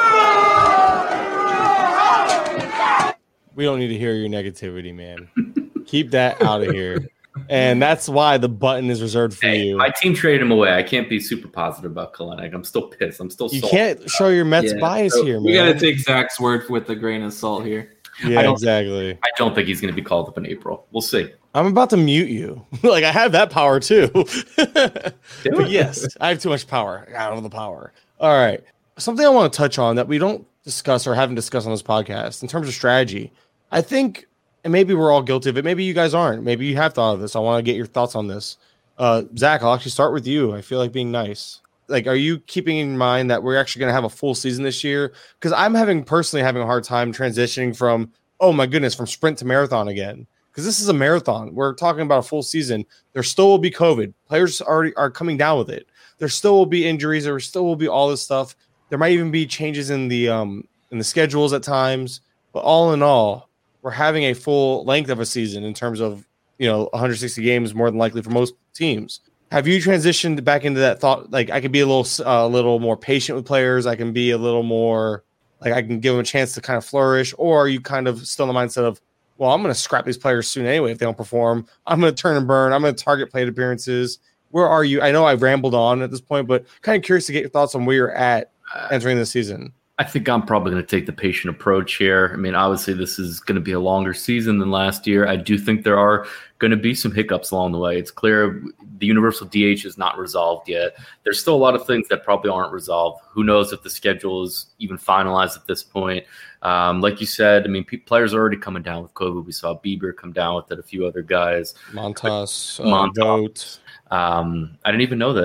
Speaker 1: We don't need to hear your negativity, man. Keep that out of here. And that's why the button is reserved for you.
Speaker 4: My team traded him away. I can't be super positive about Klenick. I'm still pissed. I'm still salty.
Speaker 1: You can't show your Mets bias here, man.
Speaker 5: We got to take Zach's word with a grain of salt here.
Speaker 1: Yeah, exactly.
Speaker 4: I don't think he's going to be called up in April. We'll see.
Speaker 1: I'm about to mute you. Like, I have that power, too. But yes, I have too much power. I don't have the power. All right. Something I want to touch on that we don't discuss or haven't discussed on this podcast in terms of strategy. I think, and maybe we're all guilty of it. Maybe you guys aren't. Maybe you have thought of this. I want to get your thoughts on this. Zach, I'll actually start with you. I feel like being nice. Like, are you keeping in mind that we're actually going to have a full season this year? Because I'm personally having a hard time transitioning from, oh my goodness, from sprint to marathon again. Because this is a marathon. We're talking about a full season. There still will be COVID. Players already are coming down with it. There still will be injuries. There still will be all this stuff. There might even be changes in the schedules at times. But all in all, we're having a full length of a season in terms of 160 games more than likely for most teams. Have you transitioned back into that thought? Like, I could be a little more patient with players. I can be a little more like I can give them a chance to kind of flourish. Or are you kind of still in the mindset of, well, I'm going to scrap these players soon anyway if they don't perform. I'm going to turn and burn. I'm going to target plate appearances. Where are you? I know I've rambled on at this point, but kind of curious to get your thoughts on where you're at entering the season.
Speaker 4: I think I'm probably going to take the patient approach here. I mean, obviously, this is going to be a longer season than last year. I do think there are going to be some hiccups along the way. It's clear the universal DH is not resolved yet. There's still a lot of things that probably aren't resolved. Who knows if the schedule is even finalized at this point. Like you said, I mean, players are already coming down with COVID. We saw Bieber come down with it, a few other guys.
Speaker 1: Montas,
Speaker 4: Vogt. I didn't even know that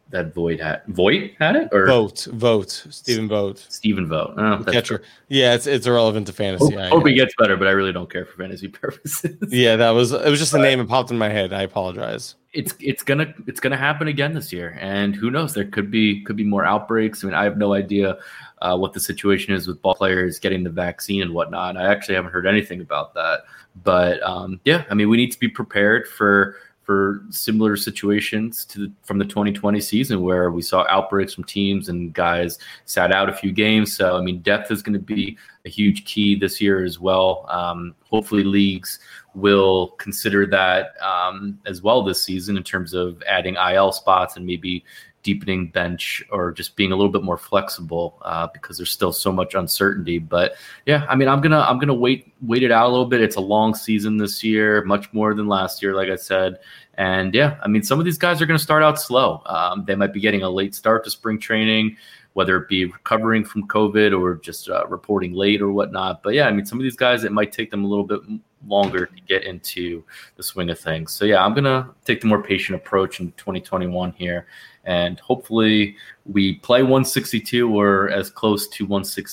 Speaker 4: Voit had. Voit had it, or
Speaker 1: Vogt, Stephen Vogt.
Speaker 4: Stephen Vogt. Oh, that's
Speaker 1: catcher. Yeah, it's irrelevant to fantasy.
Speaker 4: Hope he gets better, but I really don't care for fantasy purposes.
Speaker 1: Yeah, it was just a name that popped in my head. I apologize.
Speaker 4: It's gonna happen again this year, and who knows? There could be more outbreaks. I mean, I have no idea what the situation is with ball players getting the vaccine and whatnot. I actually haven't heard anything about that. But yeah, I mean, we need to be prepared for similar situations from the 2020 season where we saw outbreaks from teams and guys sat out a few games. So, I mean, depth is going to be a huge key this year as well. Hopefully leagues will consider that as well this season in terms of adding IL spots and maybe deepening bench or just being a little bit more flexible because there's still so much uncertainty. But yeah, I mean, I'm gonna wait it out a little bit. It's a long season this year, much more than last year, like I said. And yeah, I mean, some of these guys are going to start out slow. They might be getting a late start to spring training, whether it be recovering from COVID or just reporting late or whatnot. But yeah, I mean, some of these guys, it might take them a little bit longer to get into the swing of things. So yeah, I'm going to take the more patient approach in 2021 here. And hopefully we play 162 or as close to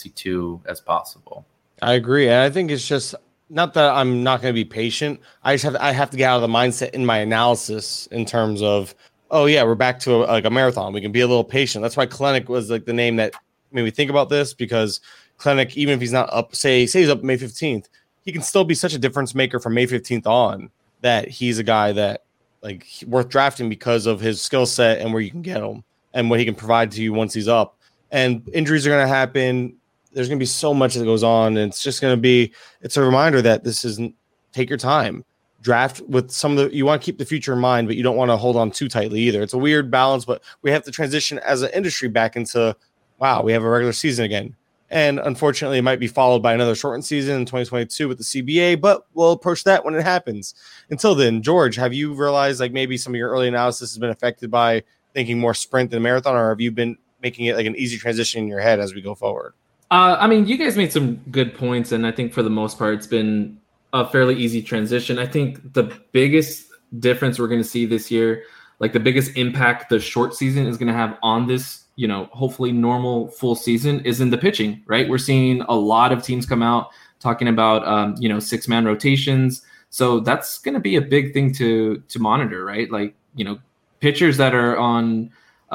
Speaker 4: 162 as possible.
Speaker 1: I agree. And I think it's just not that I'm not going to be patient. I have to get out of the mindset in my analysis in terms of, oh yeah, we're back to a marathon. We can be a little patient. That's why Klenic was like the name that made me think about this, because Klenic, even if he's not up, say he's up May 15th, he can still be such a difference maker from May 15th on, that he's a guy that like worth drafting because of his skill set and where you can get him and what he can provide to you once he's up. And injuries are going to happen. There's going to be so much that goes on. And it's just going to be, it's a reminder that this isn't, take your time, draft with some of the, you want to keep the future in mind, but you don't want to hold on too tightly either. It's a weird balance, but we have to transition as an industry back into, wow, we have a regular season again. And unfortunately, it might be followed by another shortened season in 2022 with the CBA, but we'll approach that when it happens. Until then, George, have you realized like maybe some of your early analysis has been affected by thinking more sprint than marathon, or have you been making it like an easy transition in your head as we go forward?
Speaker 5: I mean, you guys made some good points, and I think for the most part, it's been a fairly easy transition. I think the biggest difference we're going to see this year, like the biggest impact the short season is going to have on this, you know, hopefully normal full season, is in the pitching, right? We're seeing a lot of teams come out talking about, 6-man rotations. So that's going to be a big thing to monitor, right? Like, you know, pitchers that are on,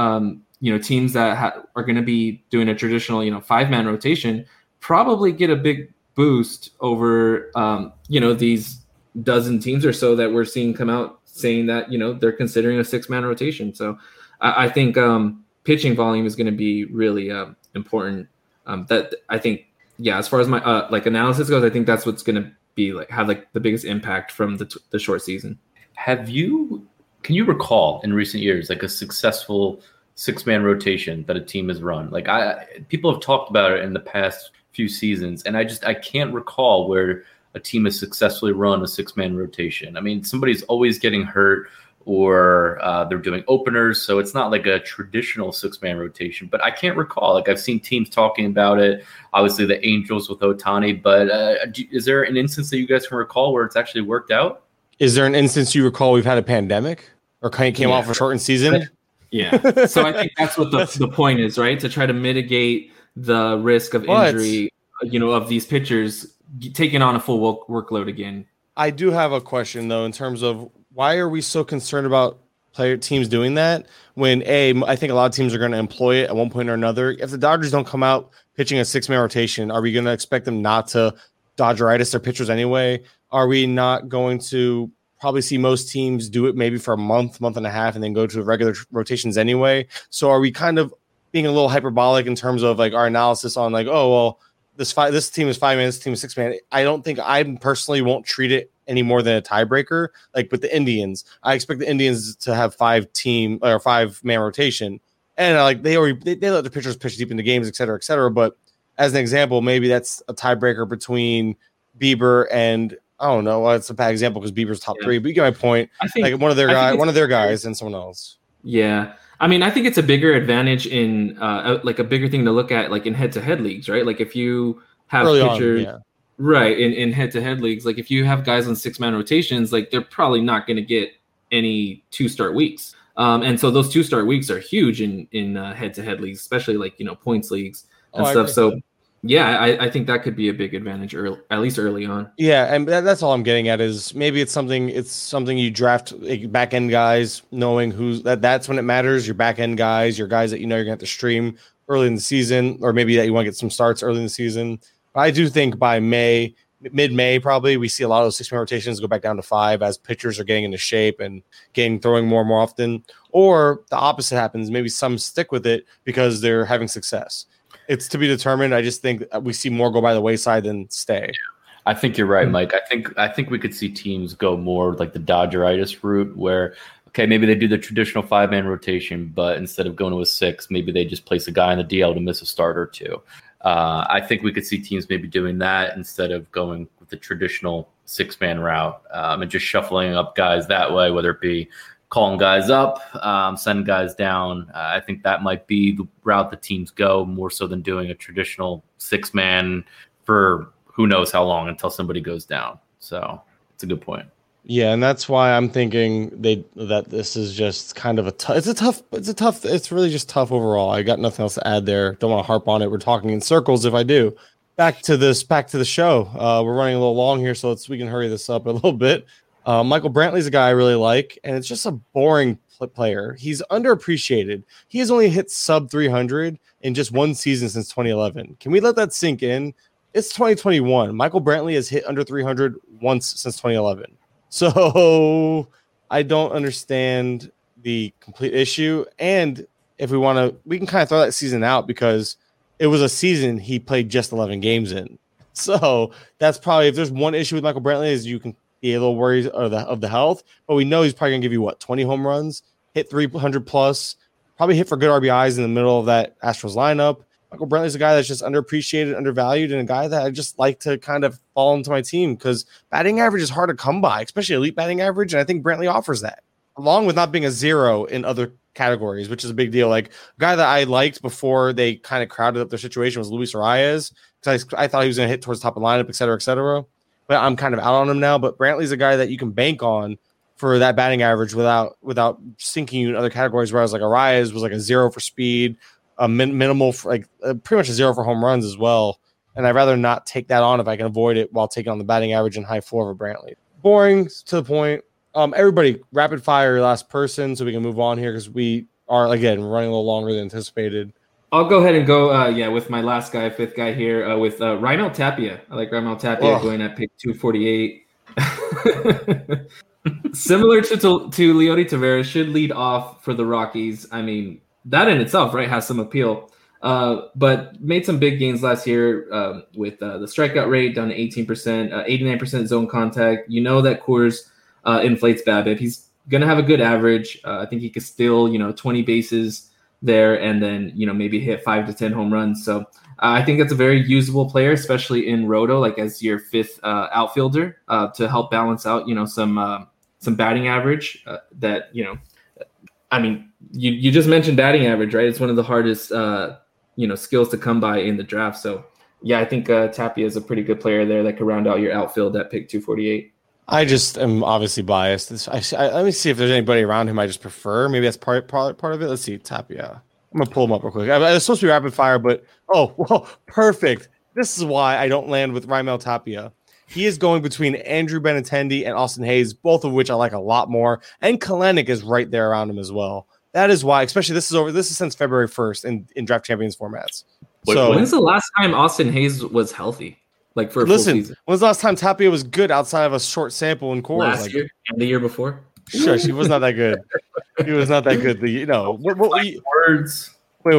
Speaker 5: teams that are going to be doing a traditional, 5-man rotation probably get a big boost over, these dozen teams or so that we're seeing come out saying that, they're considering a 6-man rotation. So I think pitching volume is going to be really important. That I think, yeah, as far as my analysis goes, I think that's what's going to be have the biggest impact from the short season.
Speaker 4: Can you recall in recent years like a successful 6-man rotation that a team has run? Like people have talked about it in the past few seasons, and I can't recall where a team has successfully run a 6-man rotation. I mean, somebody's always getting hurt, or they're doing openers, so it's not like a traditional 6-man rotation. But I can't recall. Like I've seen teams talking about it. Obviously, the Angels with Ohtani. But is there an instance that you guys can recall where it's actually worked out?
Speaker 1: Is there an instance you recall we've had a pandemic or came off a shortened season?
Speaker 5: Yeah. So I think that's what the point is, right? To try to mitigate the risk of injury, of these pitchers taking on a full workload again.
Speaker 1: I do have a question though, in terms of why are we so concerned about teams doing that when I think a lot of teams are going to employ it at one point or another. If the Dodgers don't come out pitching a 6-man rotation, are we going to expect them not to Dodgeritis their pitchers anyway? Are we not going to probably see most teams do it maybe for a month and a half and then go to regular rotations anyway? So are we kind of being a little hyperbolic in terms of like our analysis on like, oh, well, this team is 5-man, this team is 6-man. I don't think I personally won't treat it any more than a tiebreaker. Like with the Indians, I expect the Indians to have 5-man rotation, and like they let the pitchers pitch deep into games, et cetera. But as an example, maybe that's a tiebreaker between Bieber and I don't know. Well, it's a bad example because Bieber's top 3, but you get my point. I think like one of their guys, and someone else.
Speaker 5: Yeah. I mean, I think it's a bigger advantage in a bigger thing to look at, like in head-to-head leagues, right? Like if you have pitchers, right, in head-to-head leagues, like if you have guys on 6-man rotations, like they're probably not going to get any 2-start weeks. And so those 2-start weeks are huge in head-to-head leagues, especially like, points leagues and stuff. So yeah, I think that could be a big advantage at least early on.
Speaker 1: Yeah, and that's all I'm getting at is maybe it's something you draft like back end guys, knowing that's when it matters. Your back end guys, your guys that you're gonna have to stream early in the season, or maybe that you want to get some starts early in the season. But I do think by mid-May, probably we see a lot of those 6-man rotations go back down to 5 as pitchers are getting into shape and throwing more and more often. Or the opposite happens. Maybe some stick with it because they're having success. It's to be determined. I just think we see more go by the wayside than stay.
Speaker 4: I think you're right, Mike. I think we could see teams go more like the Dodgeritis route where, okay, maybe they do the traditional 5-man rotation, but instead of going to a 6, maybe they just place a guy in the DL to miss a start or 2. I think we could see teams maybe doing that instead of going with the traditional 6-man route and just shuffling up guys that way, whether it be calling guys up, sending guys down. I think that might be the route the teams go more so than doing a traditional 6-man for who knows how long until somebody goes down. So it's a good point.
Speaker 1: Yeah, and that's why I'm thinking that this is just kind of it's really just tough overall. I got nothing else to add there. Don't want to harp on it. We're talking in circles if I do. Back to the show. We're running a little long here, so we can hurry this up a little bit. Michael Brantley's a guy I really like, and it's just a boring player. He's underappreciated. He has only hit sub 300 in just one season since 2011. Can we let that sink in? It's 2021. Michael Brantley has hit under 300 once since 2011. So I don't understand the complete issue. And if we want to, we can kind of throw that season out because it was a season he played just 11 games in. So that's probably, if there's one issue with Michael Brantley, is you can be a little worried of the health, but we know he's probably going to give you 20 home runs, hit 300 plus, probably hit for good RBIs in the middle of that Astros lineup. Michael Brantley's a guy that's just underappreciated, undervalued, and a guy that I just like to kind of fall into my team because batting average is hard to come by, especially elite batting average. And I think Brantley offers that, along with not being a 0 in other categories, which is a big deal. Like a guy that I liked before they kind of crowded up their situation was Luis Arias, because I thought he was going to hit towards the top of the lineup, et cetera, et cetera. But I'm kind of out on him now. But Brantley's a guy that you can bank on for that batting average without sinking you in other categories. Whereas like Arias was like a 0 for speed, a minimal for pretty much a 0 for home runs as well. And I'd rather not take that on if I can avoid it while taking on the batting average and high floor of Brantley. Boring to the point. Everybody, rapid fire your last person so we can move on here because we are, again, running a little longer than anticipated.
Speaker 5: I'll go ahead and go, with my last guy, 5th guy here, with Raimel Tapia. I like Raimel Tapia going at pick 248. Similar to Leody Taveras, should lead off for the Rockies. I mean, that in itself, right, has some appeal. But made some big gains last year with the strikeout rate down to 18%, 89% zone contact. You know that Coors inflates BABIP. He's going to have a good average. I think he could steal, 20 bases there and then, maybe hit 5 to 10 home runs. So I think that's a very usable player, especially in Roto, like as your 5th outfielder to help balance out, some batting average that, I mean, you just mentioned batting average, right? It's one of the hardest, skills to come by in the draft. So, yeah, I think Tapia is a pretty good player there that could round out your outfield at pick 248.
Speaker 1: I just am obviously biased. Let me see if there's anybody around him I just prefer. Maybe that's part of it. Let's see, Tapia. I'm going to pull him up real quick. It's supposed to be rapid fire, but, perfect. This is why I don't land with Raimel Tapia. He is going between Andrew Benintendi and Austin Hayes, both of which I like a lot more. And Kelenic is right there around him as well. That is why, especially this is since February 1st in Draft Champions formats. So
Speaker 5: when's the last time Austin Hayes was healthy? Like for a full season?
Speaker 1: When's the last time Tapia was good outside of a short sample in Coors?
Speaker 5: Last year and the year before?
Speaker 1: Sure, he was not that good. He was not that good.
Speaker 4: Words.
Speaker 1: Wait.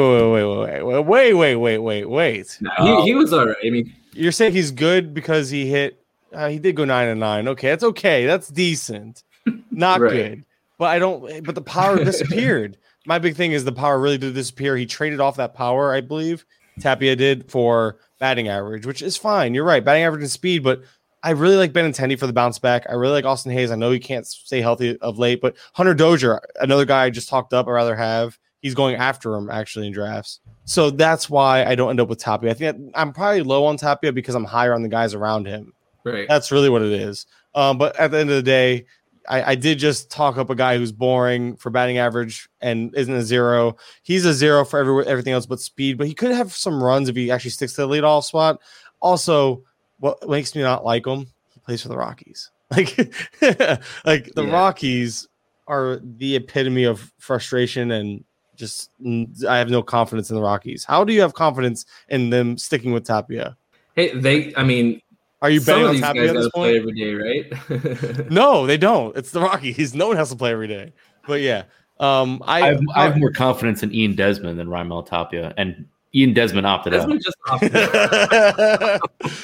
Speaker 5: No. He was all right. I mean,
Speaker 1: you're saying he's good because he hit. He did go 9-9. Okay, that's okay. That's decent. Not right. Good. But But the power disappeared. My big thing is the power really did disappear. He traded off that power, I believe. Tapia did for batting average, which is fine. You're right, batting average and speed. But I really like Benintendi for the bounce back. I really like Austin Hayes. I know he can't stay healthy of late, but Hunter Dozier, another guy I just talked up, I'd rather have. He's going after him actually in drafts. So that's why I don't end up with Tapia. I think I'm probably low on Tapia because I'm higher on the guys around him.
Speaker 5: Right.
Speaker 1: That's really what it is. But at the end of the day, I did just talk up a guy who's boring for batting average and isn't a 0. He's a 0 for everything else but speed, but he could have some runs if he actually sticks to the leadoff spot. Also, what makes me not like him, he plays for the Rockies. Like the Rockies are the epitome of frustration, and just I have no confidence in the Rockies. How do you have confidence in them sticking with Tapia?
Speaker 5: Hey,
Speaker 1: are you betting on
Speaker 5: these
Speaker 1: Tapia
Speaker 5: guys
Speaker 1: at this
Speaker 5: gotta
Speaker 1: point?
Speaker 5: play every day, right?
Speaker 1: No, they don't. It's the Rockies. No one has to play every day. But yeah,
Speaker 4: I have more confidence in Ian Desmond than Raimel Tapia, and Ian Desmond opted out.
Speaker 5: Desmond just opted out.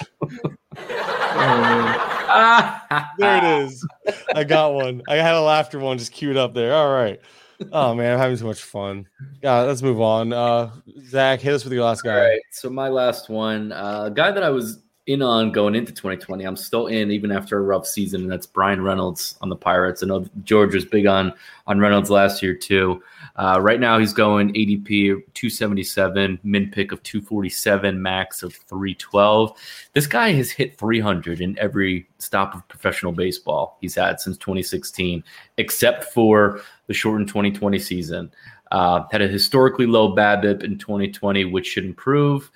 Speaker 1: There it is. I got one. I had a laughter one just queued up there. All right. Oh man, I'm having so much fun. Yeah, let's move on. Zach, hit us with your last guy.
Speaker 4: All right. So my last one, guy that I was in on going into 2020, I'm still in even after a rough season, and that's Brian Reynolds on the Pirates. I know George was big on Reynolds last year too. Right now he's going ADP 277, min pick of 247, max of 312. This guy has hit 300 in every stop of professional baseball he's had since 2016, except for the shortened 2020 season. Had a historically low BABIP in 2020, which should improve.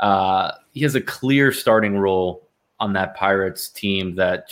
Speaker 4: He has a clear starting role on that Pirates team that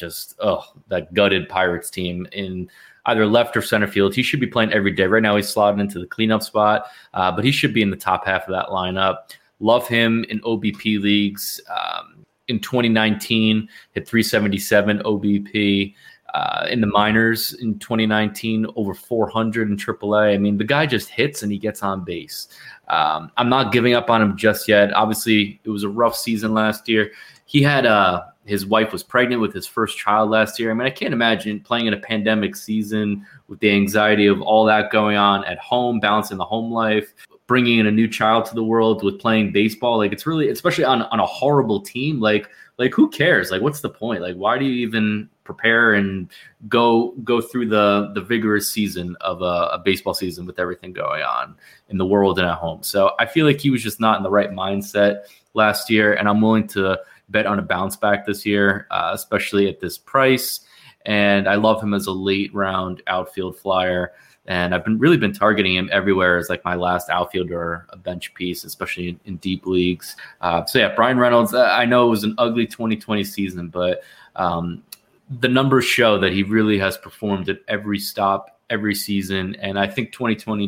Speaker 4: gutted Pirates team in either left or center field. He should be playing every day. Right now he's slotted into the cleanup spot, but he should be in the top half of that lineup. Love him in OBP leagues. In 2019, hit 377 OBP. In the minors in 2019, over 400 in AAA. I mean, the guy just hits and he gets on base. I'm not giving up on him just yet. Obviously, it was a rough season last year. He had his wife was pregnant with his first child last year. I mean, I can't imagine playing in a pandemic season with the anxiety of all that going on at home, balancing the home life, bringing in a new child to the world with playing baseball. Like, it's really, especially on a horrible team, like who cares? Like, what's the point? Like, why do you even prepare and go through the vigorous season of a baseball season with everything going on in the world and at home? So I feel like he was just not in the right mindset last year, and I'm willing to bet on a bounce back this year, especially at this price. And I love him as a late round outfield flyer. And I've really been targeting him everywhere as like my last outfielder, a bench piece, especially in deep leagues. So yeah, Brian Reynolds, I know it was an ugly 2020 season, but the numbers show that he really has performed at every stop, every season. And I think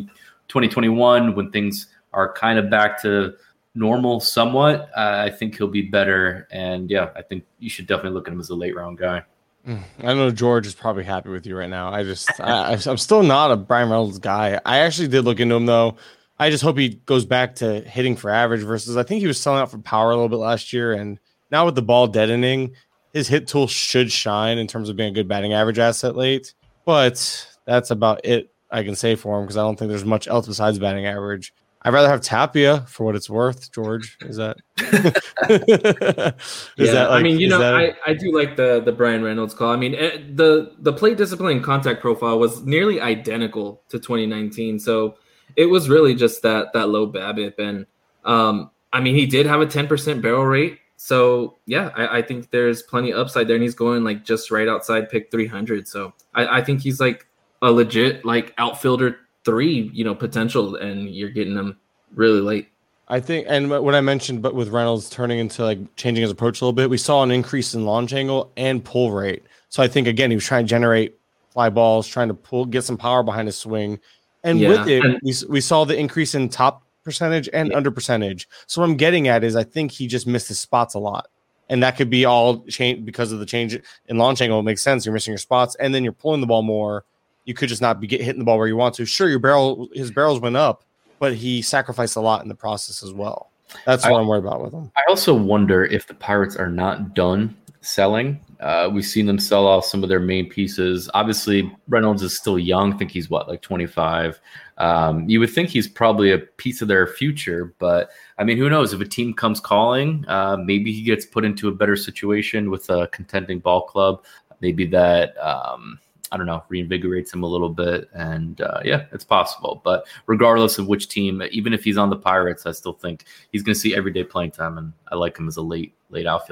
Speaker 4: 2021, when things are kind of back to normal somewhat, I think he'll be better. And yeah, I think you should definitely look at him as a late round guy.
Speaker 1: I know George is probably happy with you right now. I'm still not a Brian Reynolds guy. I actually did look into him though. I just hope he goes back to hitting for average versus I think he was selling out for power a little bit last year. And now with the ball deadening, his hit tool should shine in terms of being a good batting average asset late. But that's about it I can say for him because I don't think there's much else besides batting average. I'd rather have Tapia for what it's worth. George, is that?
Speaker 5: I mean, I do like the Brian Reynolds call. I mean, the plate discipline and contact profile was nearly identical to 2019, so it was really just that low BABIP, and I mean, he did have a 10% barrel rate. So yeah, I think there's plenty of upside there, and he's going like just right outside pick 300. So I think he's like a legit like outfielder 3, potential, and you're getting them really late.
Speaker 1: I think, and what I mentioned, but with Reynolds turning into like changing his approach a little bit, we saw an increase in launch angle and pull rate. So I think again, he was trying to generate fly balls, trying to get some power behind his swing, and with it, we saw the increase in top percentage and under percentage. So what I'm getting at is I think he just missed his spots a lot, and that could be all change because of the change in launch angle. It makes sense. You're missing your spots, and then you're pulling the ball more. You could just not be hitting the ball where you want to. Sure, his barrels went up, but he sacrificed a lot in the process as well. That's what I'm worried about with him.
Speaker 4: I also wonder if the Pirates are not done selling. We've seen them sell off some of their main pieces. Obviously, Reynolds is still young. I think he's like 25. You would think he's probably a piece of their future, but I mean, who knows? If a team comes calling, maybe he gets put into a better situation with a contending ball club. Maybe that I don't know, reinvigorates him a little bit. And yeah, it's possible. But regardless of which team, even if he's on the Pirates, I still think he's going to see everyday playing time. And I like him as a late outfielder.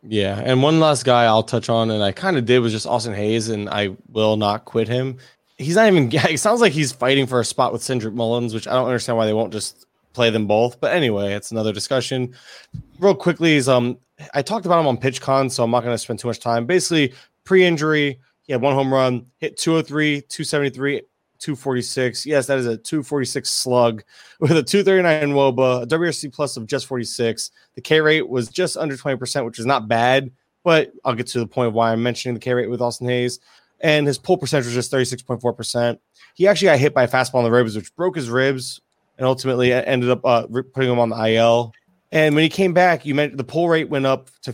Speaker 1: Yeah, and one last guy I'll touch on, and I kind of did, was just Austin Hayes, and I will not quit him. He's not even. It sounds like he's fighting for a spot with Cedric Mullins, which I don't understand why they won't just play them both. But anyway, it's another discussion. Real quickly, is I talked about him on PitchCon, so I'm not going to spend too much time. Basically, pre-injury, he had one home run, hit 203, 273, 246. Yes, that is a 246 slug with a 239 WOBA, a WRC plus of just 46. The K rate was just under 20%, which is not bad, but I'll get to the point of why I'm mentioning the K rate with Austin Hayes. And his pull percentage was just 36.4%. He actually got hit by a fastball in the ribs, which broke his ribs and ultimately ended up putting him on the IL. And when he came back, you mentioned the pull rate went up to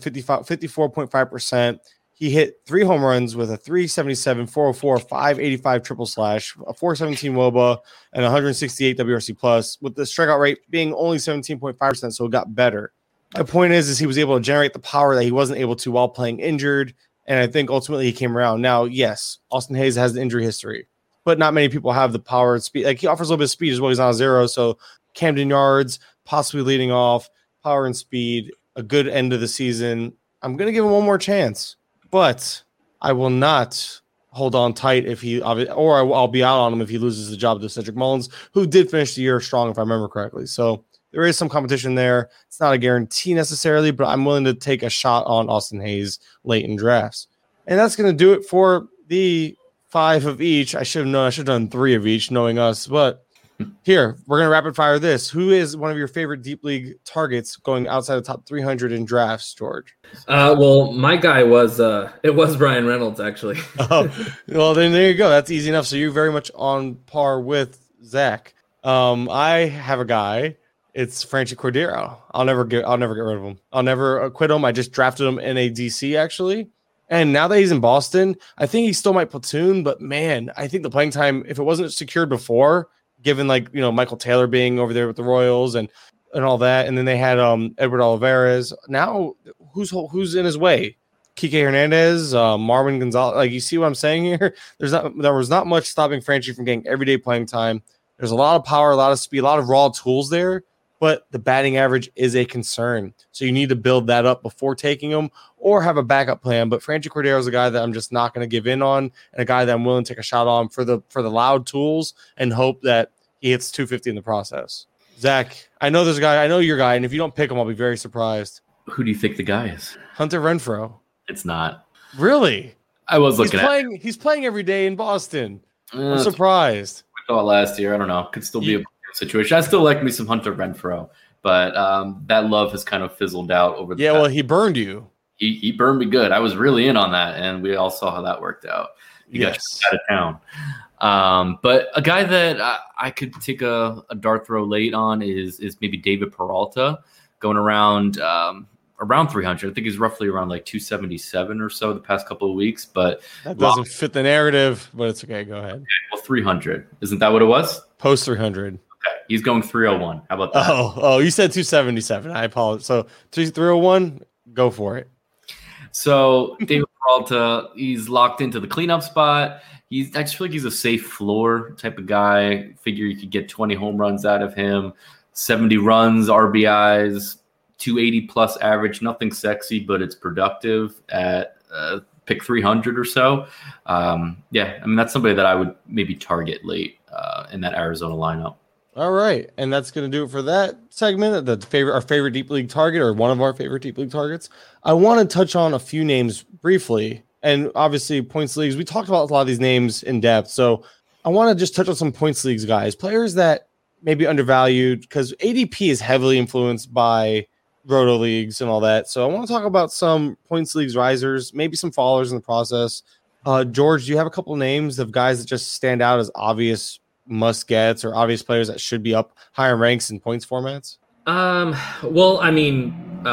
Speaker 1: 54.5%. He hit 3 home runs with a 377, 404, 585 triple slash, a 417 WOBA, and 168 WRC plus, with the strikeout rate being only 17.5%, so it got better. My point is he was able to generate the power that he wasn't able to while playing injured, and I think ultimately he came around. Now, yes, Austin Hayes has the injury history, but not many people have the power and speed. Like, he offers a little bit of speed as well. He's not a zero, so Camden Yards, possibly leading off, power and speed, a good end of the season. I'm going to give him one more chance. But I will not hold on tight if he, or I'll be out on him if he loses the job to Cedric Mullins, who did finish the year strong, if I remember correctly. So there is some competition there. It's not a guarantee necessarily, but I'm willing to take a shot on Austin Hayes late in drafts. And that's going to do it for the 5 of each. I should have known. I should have done 3 of each, knowing us. But here, we're going to rapid fire this. Who is one of your favorite deep league targets going outside the top 300 in drafts, George?
Speaker 5: Well, my guy was Ryan Reynolds, actually.
Speaker 1: Oh, well, then there you go. That's easy enough. So you're very much on par with Zach. I have a guy. It's Franchy Cordero. I'll never get rid of him. I'll never quit him. I just drafted him in a DC, actually. And now that he's in Boston, I think he still might platoon. But man, I think the playing time, if it wasn't secured before, given Michael Taylor being over there with the Royals and all that, and then they had Edward Olivares. Now who's in his way? Kike Hernandez, Marwin Gonzalez. Like, you see what I'm saying here? There was not much stopping Franchy from getting everyday playing time. There's a lot of power, a lot of speed, a lot of raw tools there, but the batting average is a concern. So you need to build that up before taking him or have a backup plan. But Franchy Cordero is a guy that I'm just not going to give in on, and a guy that I'm willing to take a shot on for the loud tools and hope that he hits 250 in the process. Zach, I know there's a guy. I know your guy, and if you don't pick him, I'll be very surprised.
Speaker 4: Who do you think the guy is?
Speaker 1: Hunter Renfroe.
Speaker 4: It's not.
Speaker 1: Really?
Speaker 4: I was looking at him.
Speaker 1: He's playing every day in Boston. I'm surprised.
Speaker 4: We thought last year. I don't know. Could still be a situation. I still like me some Hunter Renfroe, but that love has kind of fizzled out over the
Speaker 1: well, he burned you.
Speaker 4: He burned me good. I was really in on that, and we all saw how that worked out. He got out of town. But a guy that I could take a dart throw late on is maybe David Peralta, going around 300. I think he's roughly around like 277 or so the past couple of weeks. But
Speaker 1: that doesn't fit the narrative, but it's okay. Go ahead.
Speaker 4: Okay, well, 300. Isn't that what it was?
Speaker 1: Post 300.
Speaker 4: Okay, he's going 301. How about that?
Speaker 1: Oh, you said 277. I apologize. So 301, go for it.
Speaker 4: So David Peralta, he's locked into the cleanup spot. I just feel like he's a safe floor type of guy. Figure you could get 20 home runs out of him, 70 runs, RBIs, 280 plus average. Nothing sexy, but it's productive at pick 300 or so. That's somebody that I would maybe target late in that Arizona lineup.
Speaker 1: All right, and that's going to do it for that segment. Our favorite deep league target, or one of our favorite deep league targets. I want to touch on a few names briefly. And obviously, points leagues, we talked about a lot of these names in depth. So I want to just touch on some points leagues guys, players that may be undervalued, because ADP is heavily influenced by roto leagues and all that. So I want to talk about some points leagues risers, maybe some fallers in the process. George, do you have a couple names of guys that just stand out as obvious must gets or obvious players that should be up higher ranks in points formats?
Speaker 5: Well, I mean,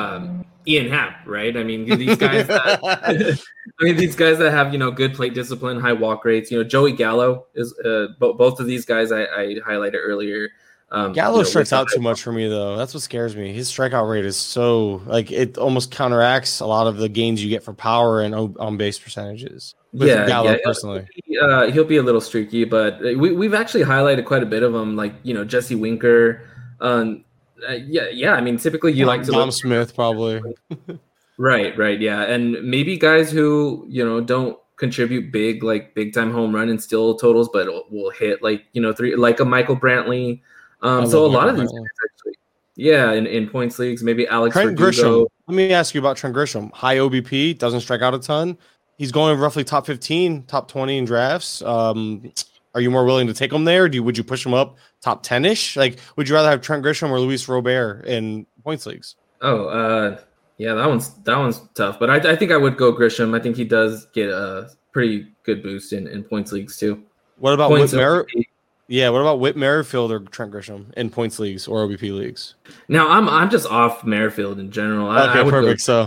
Speaker 5: Ian Happ, right? I mean, these guys that, these guys that have, good plate discipline, high walk rates, Joey Gallo is both of these guys I highlighted earlier.
Speaker 1: Gallo strikes out too much for me, though. That's what scares me. His strikeout rate is so, it almost counteracts a lot of the gains you get for power and on base percentages. Gallo, personally.
Speaker 5: He'll be a little streaky, but we've actually highlighted quite a bit of them, like, Jesse Winker. I mean, typically you like to
Speaker 1: Tom Smith, probably.
Speaker 5: Right, yeah, and maybe guys who don't contribute big time home run and steal totals, but will hit three, like a Michael Brantley. So a lot of these guys actually, yeah, in points leagues, maybe Alex
Speaker 1: Trent
Speaker 5: Verdugo.
Speaker 1: Grisham. Let me ask you about Trent Grisham. High OBP, doesn't strike out a ton. He's going roughly top 15, top 20 in drafts. Are you more willing to take him there? Would you push him up top 10-ish? Like, would you rather have Trent Grisham or Luis Robert in points leagues?
Speaker 5: Oh, yeah, that one's tough, but I think I would go Grisham. I think he does get a pretty good boost in points leagues too.
Speaker 1: What about Whit Merrifield? Yeah, what about Whit Merrifield or Trent Grisham in points leagues or OBP leagues?
Speaker 5: Now I'm just off Merrifield in general.
Speaker 1: Okay,
Speaker 5: I would
Speaker 1: perfect.
Speaker 5: So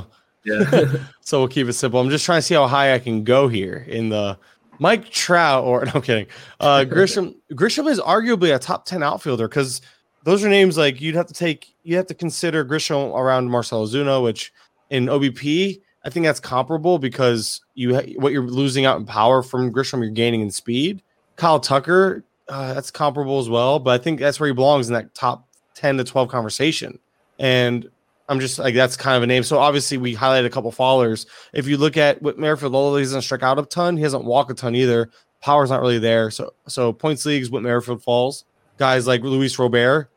Speaker 1: so we'll keep it simple. I'm just trying to see how high I can go here in the Mike Trout or no, I'm kidding. Grisham is arguably a top 10 outfielder because those are names like you have to consider Grisham around Marcell Ozuna, which in OBP I think that's comparable because what you're losing out in power from Grisham, you're gaining in speed. Kyle Tucker, that's comparable as well, but I think that's where he belongs in that top 10 to 12 conversation. And I'm just like, that's kind of a name. So obviously we highlighted a couple fallers. If you look at Whit Merrifield, although he doesn't strike out a ton, he doesn't walk a ton either. Power's not really there. So points leagues, Whit Merrifield falls. Guys like Luis Robert,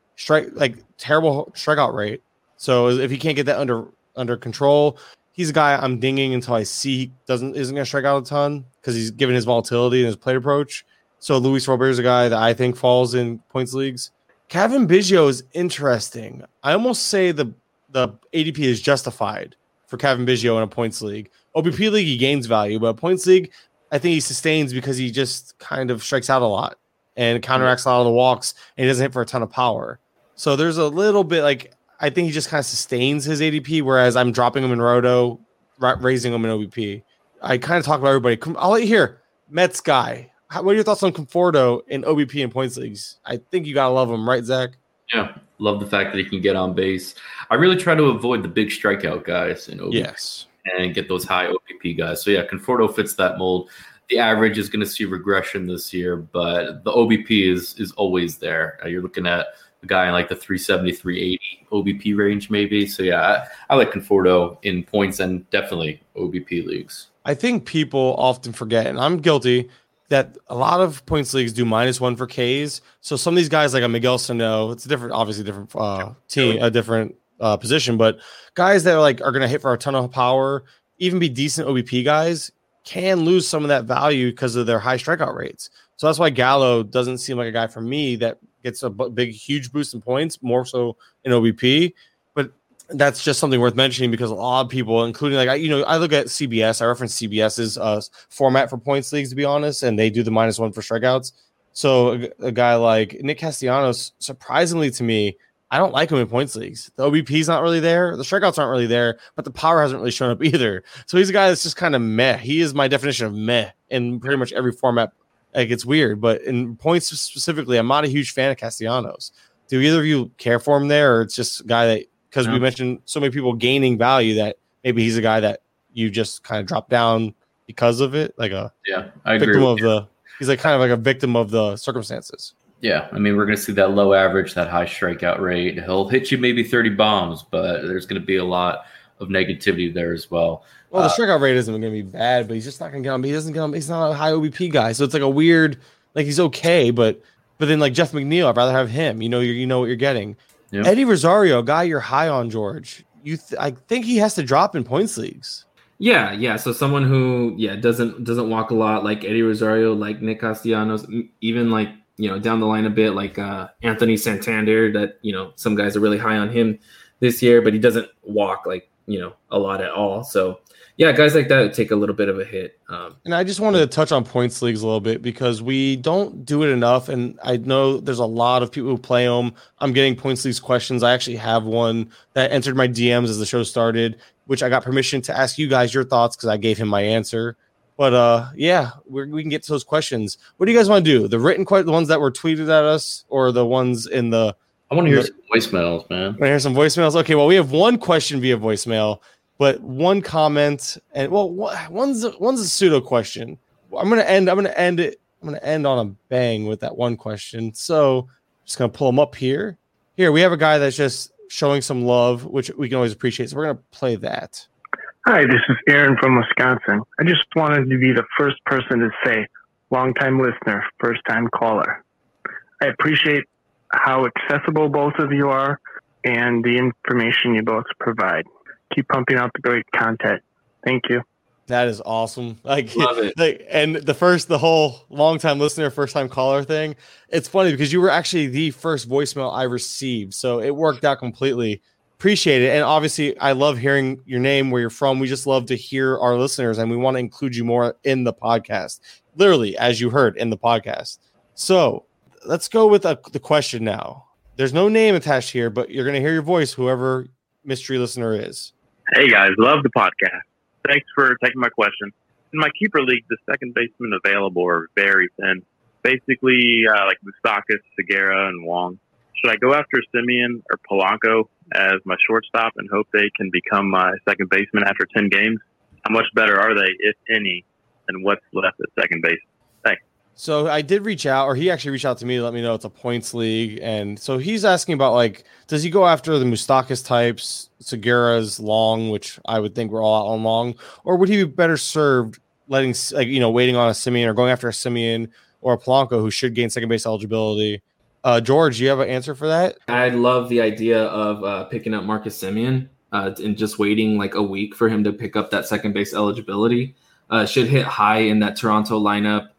Speaker 1: terrible strikeout rate. So if he can't get that under control, he's a guy I'm dinging until I see isn't going to strike out a ton because he's given his volatility and his plate approach. So Luis Robert is a guy that I think falls in points leagues. Kevin Biggio is interesting. I almost say the ADP is justified for Kevin Biggio in a points league. OBP league, he gains value, but points league, I think he sustains because he just kind of strikes out a lot and counteracts a lot of the walks, and he doesn't hit for a ton of power. So there's a little bit like I think he just kind of sustains his ADP, whereas I'm dropping him in Roto, raising him in OBP. I kind of talk about everybody. I'll let you hear Mets guy. What are your thoughts on Conforto in OBP and points leagues? I think you gotta love him, right, Zach?
Speaker 4: Yeah, love the fact that he can get on base. I really try to avoid the big strikeout guys in OBP and get those high OBP guys. So yeah, Conforto fits that mold. The average is going to see regression this year, but the OBP is always there. You're looking at a guy in like the 370, 380 OBP range maybe. So yeah, I like Conforto in points and definitely OBP leagues.
Speaker 1: I think people often forget, and I'm guilty, that a lot of points leagues do -1 for Ks. So some of these guys like a Miguel Sano, it's obviously different team, a different position, but guys that are going to hit for a ton of power, even be decent OBP guys, can lose some of that value because of their high strikeout rates. So that's why Gallo doesn't seem like a guy for me that gets a big, huge boost in points, more so in OBP. But that's just something worth mentioning because a lot of people, including I look at CBS, I reference CBS's format for points leagues, to be honest, and they do the -1 for strikeouts. So a guy like Nick Castellanos, surprisingly to me, I don't like him in points leagues. The OBP's not really there. The strikeouts aren't really there, but the power hasn't really shown up either. So he's a guy that's just kind of meh. He is my definition of meh in pretty much every format. Like, it's weird, but in points specifically, I'm not a huge fan of Castellanos. Do either of you care for him there, or it's just a guy that, because we mentioned so many people gaining value, that maybe he's a guy that you just kind of drop down because of it? Like I agree he's like kind of like a victim of the circumstances.
Speaker 4: Yeah, I mean, we're going to see that low average, that high strikeout rate. He'll hit you maybe 30 bombs, but there's going to be a lot of negativity there as well.
Speaker 1: Well, the strikeout rate isn't going to be bad, but he's just not going to get on. He doesn't get on. He's not a high OBP guy, so it's like a weird. Like, he's okay, but then like Jeff McNeil, I'd rather have him. You know what you're getting. Yep. Eddie Rosario, guy you're high on, George. I think he has to drop in points leagues.
Speaker 5: Yeah. So someone who doesn't walk a lot, like Eddie Rosario, like Nick Castellanos, even like, down the line a bit, like Anthony Santander, that, some guys are really high on him this year, but he doesn't walk like, a lot at all. So yeah, guys like that take a little bit of a hit.
Speaker 1: And I just wanted to touch on points leagues a little bit because we don't do it enough. And I know there's a lot of people who play them. I'm getting points leagues questions. I actually have one that entered my DMs as the show started, which I got permission to ask you guys your thoughts because I gave him my answer. But we can get to those questions. What do you guys want to do? The written the ones that were tweeted at us, or the ones in the?
Speaker 4: I want to hear some voicemails, man.
Speaker 1: Want to hear some voicemails? Okay, well, we have one question via voicemail, but one comment, and one's a pseudo question. I'm gonna end it. I'm gonna end on a bang with that one question. So just gonna pull them up here. Here we have a guy that's just showing some love, which we can always appreciate. So we're gonna play that.
Speaker 6: Hi, this is Aaron from Wisconsin. I just wanted to be the first person to say, long-time listener, first-time caller. I appreciate how accessible both of you are and the information you both provide. Keep pumping out the great content. Thank you.
Speaker 1: That is awesome. Like,
Speaker 5: Love it.
Speaker 1: And the whole long time listener, first time caller thing. It's funny because you were actually the first voicemail I received, so it worked out completely. Appreciate it. And obviously, I love hearing your name, where you're from. We just love to hear our listeners, and we want to include you more in the podcast. Literally, as you heard in the podcast. So let's go with the question now. There's no name attached here, but you're going to hear your voice, whoever mystery listener is.
Speaker 7: Hey guys, love the podcast. Thanks for taking my question. In my keeper league, the second basemen available are very thin. Basically, like Moustakas, Segura, and Wong. Should I go after Simeon or Polanco as my shortstop and hope they can become my second baseman after 10 games? How much better are they, if any, than what's left at second base? Thanks.
Speaker 1: So I did reach out, or he actually reached out to me to let me know it's a points league. And so he's asking about, like, does he go after the Moustakas types, Segura's, Long, which I would think we're all out on Long, or would he be better served letting, like, waiting on a Simeon or going after a Simeon or a Polanco who should gain second base eligibility? George, do you have an answer for that?
Speaker 5: I love the idea of picking up Marcus Simeon and just waiting like a week for him to pick up that second base eligibility. Should hit high in that Toronto lineup.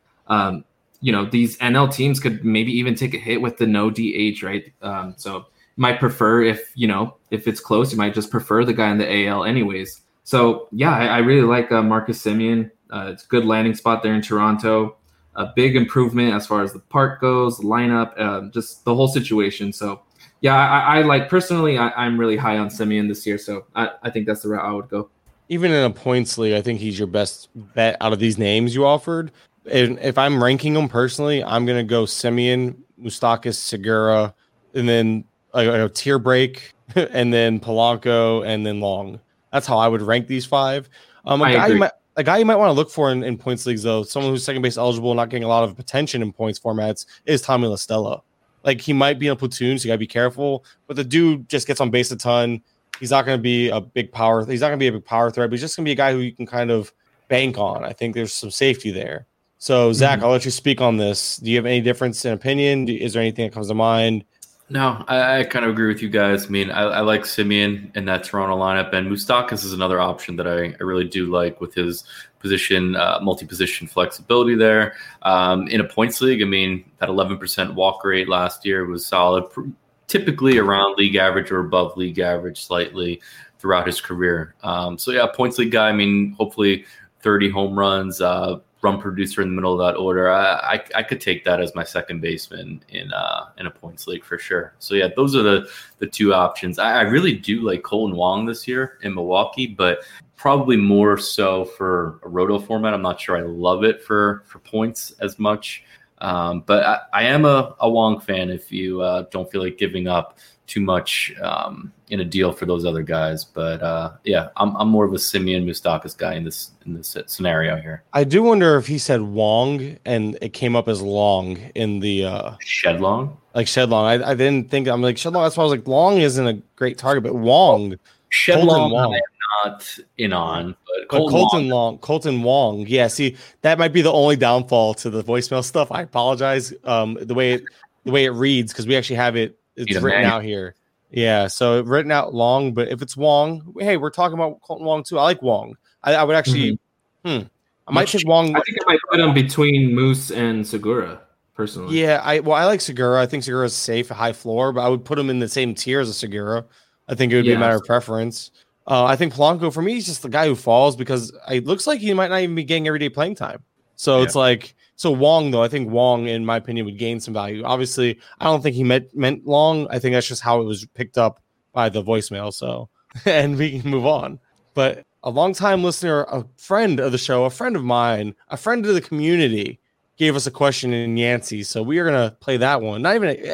Speaker 5: These NL teams could maybe even take a hit with the no DH, right? So you might prefer if it's close, you might just prefer the guy in the AL anyways. So yeah, I really like Marcus Simeon. It's a good landing spot there in Toronto. A big improvement as far as the park goes, lineup, just the whole situation. So yeah, I like personally, I'm really high on Simeon this year. So I think that's the route I would go.
Speaker 1: Even in a points league, I think he's your best bet out of these names you offered. And if I'm ranking them personally, I'm going to go Simeon, Moustakas, Segura, and then a tier break, and then Polanco, and then Long. That's how I would rank these five. A guy you might want to look for in points leagues, though, someone who's second base eligible, not getting a lot of attention in points formats, is Tommy La Stella. Like, he might be in a platoon, so you got to be careful. But the dude just gets on base a ton. He's not going to be a big power. He's not going to be a big power threat, but he's just going to be a guy who you can kind of bank on. I think there's some safety there. So, Zach, I'll let you speak on this. Do you have any difference in opinion? Is there anything that comes to mind?
Speaker 4: No, I kind of agree with you guys. I mean, I like Simeon in that Toronto lineup, and Moustakas is another option that I really do like with his position, multi-position flexibility there. In a points league, I mean, that 11% walk rate last year was solid, typically around league average or above league average slightly throughout his career. So, yeah, points league guy, I mean, hopefully 30 home runs, run producer in the middle of that order. I could take that as my second baseman in a points league for sure. So yeah, those are the two options. I really do like Colton Wong this year in Milwaukee, but probably more so for a roto format. I'm not sure I love it for points as much. But I am a Wong fan if you don't feel like giving up too much in a deal for those other guys. But yeah, I'm more of a Simeon Moustakas guy in this scenario here.
Speaker 1: I do wonder if he said Wong and it came up as Long in the
Speaker 4: Shedlong.
Speaker 1: Like Shedlong. I didn't think I'm like Shedlong. That's why I was like, Long isn't a great target, but Wong.
Speaker 4: Shedlong I am not in on, but
Speaker 1: Colton Wong. Yeah, see, that might be the only downfall to the voicemail stuff. I apologize. The way it reads, because we actually have it. It's written out here. Yeah, so written out Long, but if it's Wong, hey, we're talking about Colton Wong too. I like Wong. I would actually, I might take Wong.
Speaker 5: I think I might put him between Moose and Segura, personally.
Speaker 1: Yeah, I like Segura. I think Segura is safe, a high floor, but I would put him in the same tier as a Segura. I think it would be a matter of preference. I think Polanco, for me, he's just the guy who falls because it looks like he might not even be getting everyday playing time. So it's like, so Wong, though, I think Wong, in my opinion, would gain some value. Obviously, I don't think he meant Long. I think that's just how it was picked up by the voicemail. So, and we can move on. But a longtime listener, a friend of the show, a friend of mine, a friend of the community, gave us a question in Yancey. So we are going to play that one.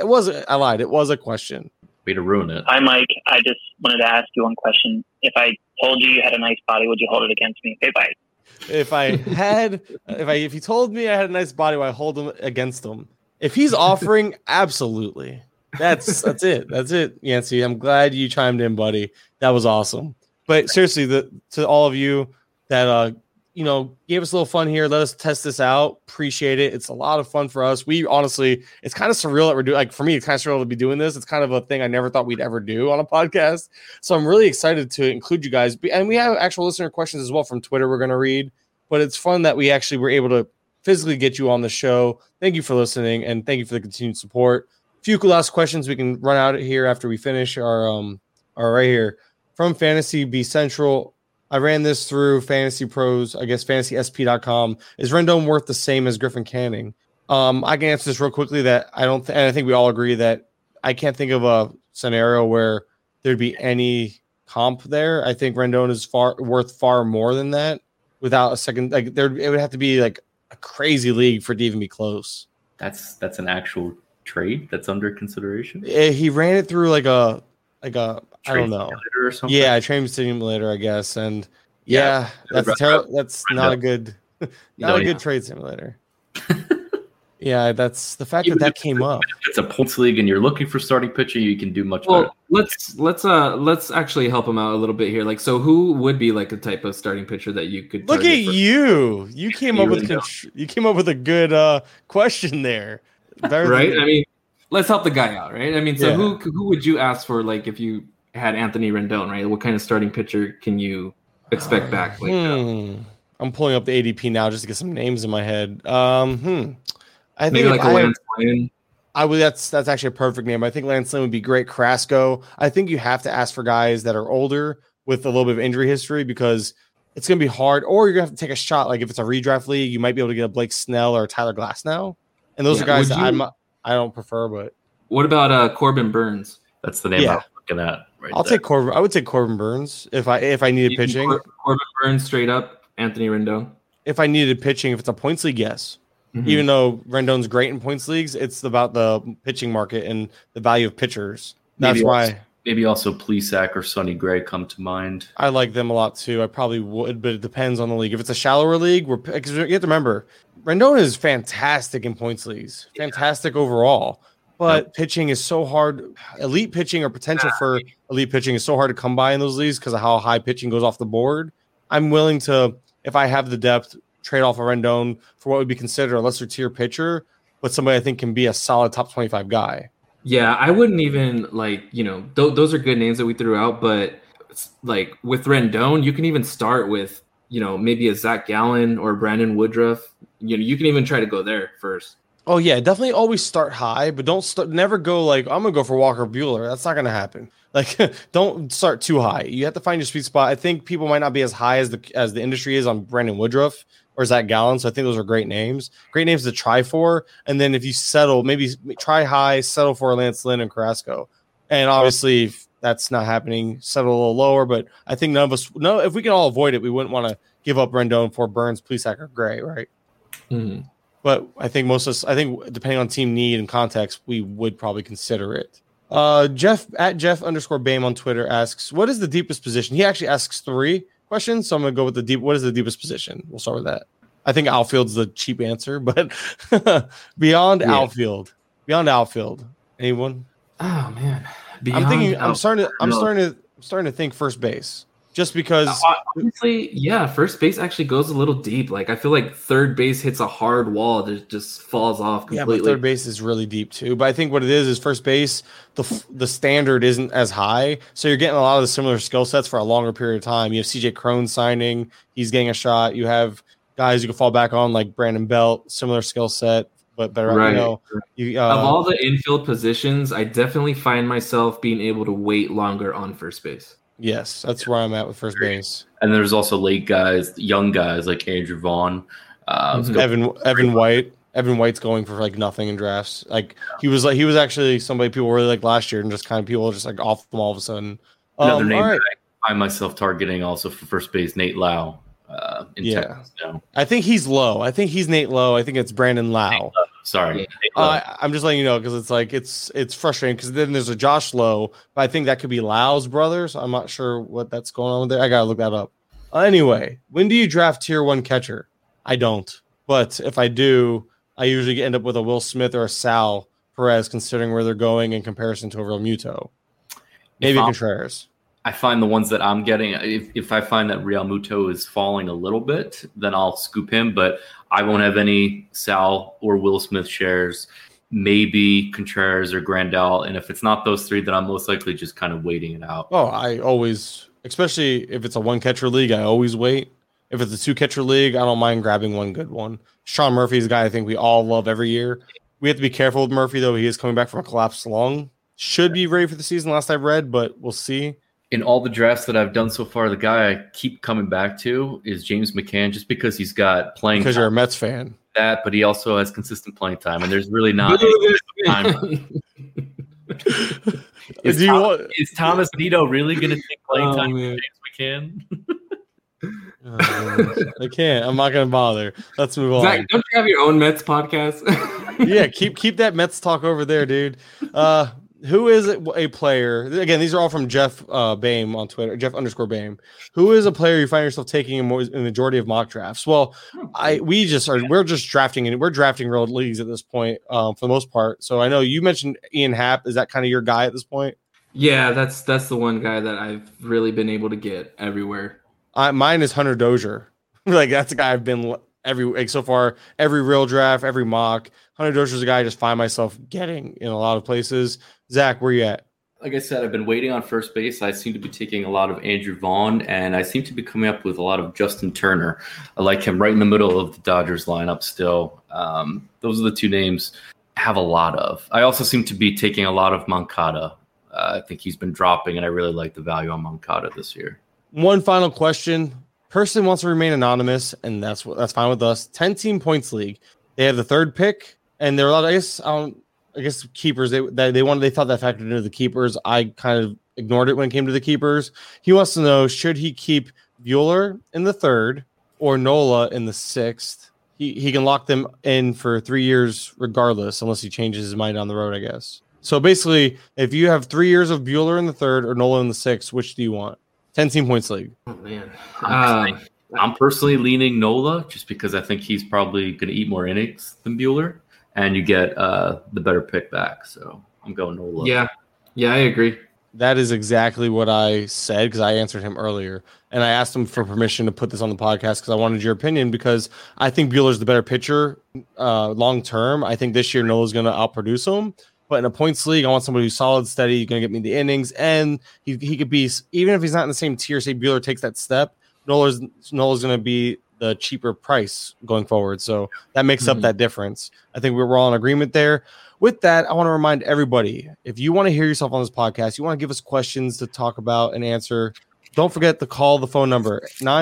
Speaker 1: I lied. It was a question.
Speaker 4: Way to ruin it.
Speaker 8: Hi, Mike. I just wanted to ask you one question. If I told you had a nice body, would you hold it against me? Okay, bye.
Speaker 1: If he told me I had a nice body, would I hold him against him? If he's offering, absolutely. That's it. That's it, Yancey. I'm glad you chimed in, buddy. That was awesome. But seriously, to all of you that gave us a little fun here, let us test this out. Appreciate it. It's a lot of fun for us. We honestly, it's kind of surreal that we're doing. Like for me, it's kind of surreal to be doing this. It's kind of a thing I never thought we'd ever do on a podcast. So I'm really excited to include you guys. And we have actual listener questions as well from Twitter we're going to read. But it's fun that we actually were able to physically get you on the show. Thank you for listening, and thank you for the continued support. A few last questions we can run out here after we finish our right here from Fantasy B Central. I ran this through Fantasy Pros, I guess FantasySP.com. Is Rendon worth the same as Griffin Canning? I can answer this real quickly. That and I think we all agree that I can't think of a scenario where there'd be any comp there. I think Rendon is worth far more than that. Without a second, like it would have to be like a crazy league for it to even be close.
Speaker 4: That's an actual trade that's under consideration.
Speaker 1: He ran it through like a I don't know.
Speaker 4: Or something?
Speaker 1: Yeah, I trained simulator, I guess, and that's terrible. That's not a good, not a good trade simulator. Yeah, that's the fact that came up.
Speaker 4: If it's a points league and you're looking for starting pitcher, you can do much better.
Speaker 5: Let's actually help him out a little bit here. Like, so who would be like a type of starting pitcher that you could
Speaker 1: look at you? You came up with a good question there,
Speaker 5: right? I mean, let's help the guy out, right? I mean, so who would you ask for? Like, if you had Anthony Rendon, right? What kind of starting pitcher can you expect back? Like,
Speaker 1: I'm pulling up the ADP now just to get some names in my head. I
Speaker 5: maybe
Speaker 1: think
Speaker 5: like a Lance Lynn.
Speaker 1: That's actually a perfect name. I think Lance Lynn would be great. Carrasco. I think you have to ask for guys that are older with a little bit of injury history because it's going to be hard. Or you're going to have to take a shot. Like if it's a redraft league, you might be able to get a Blake Snell or a Tyler Glasnow. And those are guys that I don't prefer. But
Speaker 5: what about Corbin Burns?
Speaker 4: That's the name I'm looking at.
Speaker 1: I'll take Corbin. I would take Corbin Burns if I needed pitching.
Speaker 5: Corbin Burns straight up. Anthony Rendon.
Speaker 1: If I needed pitching, if it's a points league, yes. Mm-hmm. Even though Rendon's great in points leagues, it's about the pitching market and the value of pitchers. That's why.
Speaker 4: Maybe also Plesac or Sonny Gray come to mind.
Speaker 1: I like them a lot too. I probably would, but it depends on the league. If it's a shallower league, because you have to remember, Rendon is fantastic in points leagues, fantastic overall. But pitching is so hard. Elite pitching or potential for elite pitching is so hard to come by in those leagues because of how high pitching goes off the board. I'm willing to, if I have the depth, trade off a Rendon for what would be considered a lesser tier pitcher, but somebody I think can be a solid top 25 guy.
Speaker 5: Yeah, I wouldn't even those are good names that we threw out, but like with Rendon, you can even start with, maybe a Zach Gallen or Brandon Woodruff. You can even try to go there first.
Speaker 1: Oh yeah, definitely always start high, but never go like I'm gonna go for Walker Buehler. That's not gonna happen. Like don't start too high. You have to find your sweet spot. I think people might not be as high as the industry is on Brandon Woodruff or Zach Gallen. So I think those are great names to try for. And then if you settle, maybe try high, settle for Lance Lynn and Carrasco. And obviously if that's not happening, settle a little lower. But I think if we can all avoid it, we wouldn't want to give up Rendon for Burns, Plesac, or Gray, right?
Speaker 5: Mm-hmm.
Speaker 1: But I think most of us, depending on team need and context, we would probably consider it. Jeff @Jeff_Bame on Twitter asks, what is the deepest position? He actually asks 3 questions. So I'm going to go with what is the deepest position? We'll start with that. I think outfield's the cheap answer, but beyond outfield, anyone?
Speaker 5: Oh man.
Speaker 1: I'm starting to think first base. Just because
Speaker 5: honestly, first base actually goes a little deep. Like I feel like third base hits a hard wall that just falls off completely.
Speaker 1: Yeah, but third base is really deep too. But I think what it is first base, the standard isn't as high, so you're getting a lot of the similar skill sets for a longer period of time. You have CJ Cron signing; he's getting a shot. You have guys you can fall back on like Brandon Belt, similar skill set, but better. Right.
Speaker 5: Of all the infield positions, I definitely find myself being able to wait longer on first base.
Speaker 1: Yes, that's where I'm at with first base.
Speaker 4: And there's also late guys, young guys like Andrew Vaughn,
Speaker 1: Evan White. Evan White's going for like nothing in drafts. Like he was actually somebody people really liked last year, and just kind of people just like off them all of a sudden.
Speaker 4: Another name that I find myself targeting also for first base, Nate Lau. Texas now.
Speaker 1: I think he's low. I think he's Nate Lowe. I think it's Brandon Lau.
Speaker 4: Sorry.
Speaker 1: I'm just letting you know because it's like it's frustrating because then there's a Josh Lowe, but I think that could be Lau's brother. So I'm not sure what that's going on with there. I gotta look that up. Anyway, when do you draft tier 1 catcher? I don't, but if I do, I usually end up with a Will Smith or a Sal Perez, considering where they're going in comparison to a Real Muto. Maybe Contreras.
Speaker 4: I find the ones that I'm getting, if I find that Real Muto is falling a little bit, then I'll scoop him, but I won't have any Sal or Will Smith shares, maybe Contreras or Grandal. And if it's not those three, then I'm most likely just kind of waiting it out.
Speaker 1: Oh, I always, especially if it's a one catcher league, I always wait. If it's a two catcher league, I don't mind grabbing one good one. Sean Murphy's a guy I think we all love every year. We have to be careful with Murphy, though. He is coming back from a collapsed lung. Should be ready for the season, last I've read, but we'll see.
Speaker 4: In all the drafts that I've done so far, the guy I keep coming back to is James McCann, just because he's got playing
Speaker 1: because
Speaker 4: time.
Speaker 1: You're a Mets fan.
Speaker 4: That, but he also has consistent playing time, and there's really not time. Is Thomas Nido really going to take playing time with James McCann?
Speaker 1: I can't. I'm not going to bother. Let's move on.
Speaker 5: Zach, don't you have your own Mets podcast?
Speaker 1: Yeah, keep that Mets talk over there, dude. Who is a player? Again, these are all from Jeff Boehm on Twitter, Jeff_Boehm. Who is a player you find yourself taking in a majority of mock drafts? Well, we're just drafting, and we're drafting real leagues at this point for the most part. So I know you mentioned Ian Happ. Is that kind of your guy at this point?
Speaker 5: Yeah, that's the one guy that I've really been able to get everywhere.
Speaker 1: Mine is Hunter Dozier. Like that's a guy I've been so far every real draft, every mock. Hunter Dozier's a guy I just find myself getting in a lot of places. Zach, where you at?
Speaker 4: Like I said, I've been waiting on first base. I seem to be taking a lot of Andrew Vaughn, and I seem to be coming up with a lot of Justin Turner. I like him right in the middle of the Dodgers lineup still. Those are the two names I have a lot of. I also seem to be taking a lot of Moncada. I think he's been dropping, and I really like the value on Moncada this year. One
Speaker 1: final question. Person wants to remain anonymous, and that's fine with us. 10-team points league. They have the third pick, and they're allowed. I guess keepers. They thought that factored into the keepers. I kind of ignored it when it came to the keepers. He wants to know, should he keep Buehler in the third or Nola in the sixth? He can lock them in for 3 years regardless, unless he changes his mind down the road, I guess. So basically, if you have 3 years of Buehler in the third or Nola in the sixth, which do you want? 10-team points league.
Speaker 5: Oh man,
Speaker 4: I'm personally leaning Nola just because I think he's probably going to eat more innings than Buehler, and you get the better pick back. So I'm going Nola.
Speaker 5: Yeah, I agree.
Speaker 1: That is exactly what I said because I answered him earlier, and I asked him for permission to put this on the podcast because I wanted your opinion because I think Buehler's the better pitcher long term. I think this year Nola's going to outproduce him. But in a points league, I want somebody who's solid, steady, going to get me the innings, and he could be, even if he's not in the same tier, say Buehler takes that step, Nola's going to be the cheaper price going forward. So that makes up that difference. I think we're all in agreement there. With that, I want to remind everybody, if you want to hear yourself on this podcast, you want to give us questions to talk about and answer, don't forget to call the phone number,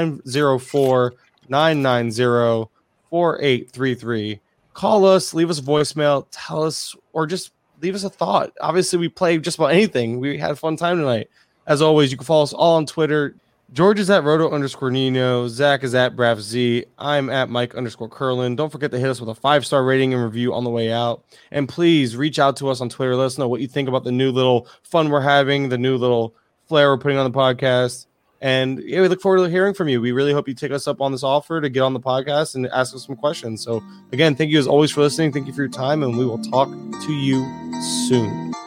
Speaker 1: 904-990-4833. Call us, leave us a voicemail, tell us, or just leave us a thought. Obviously, we played just about anything. We had a fun time tonight. As always, you can follow us all on Twitter. George is at Roto_Nino. Zach is at BravZ. I'm at Mike_Curlin. Don't forget to hit us with a 5-star rating and review on the way out. And please reach out to us on Twitter. Let us know what you think about the new little fun we're having, the new little flair we're putting on the podcast. And yeah, we look forward to hearing from you. We really hope you take us up on this offer to get on the podcast and ask us some questions. So again, thank you as always for listening. Thank you for your time, and we will talk to you soon.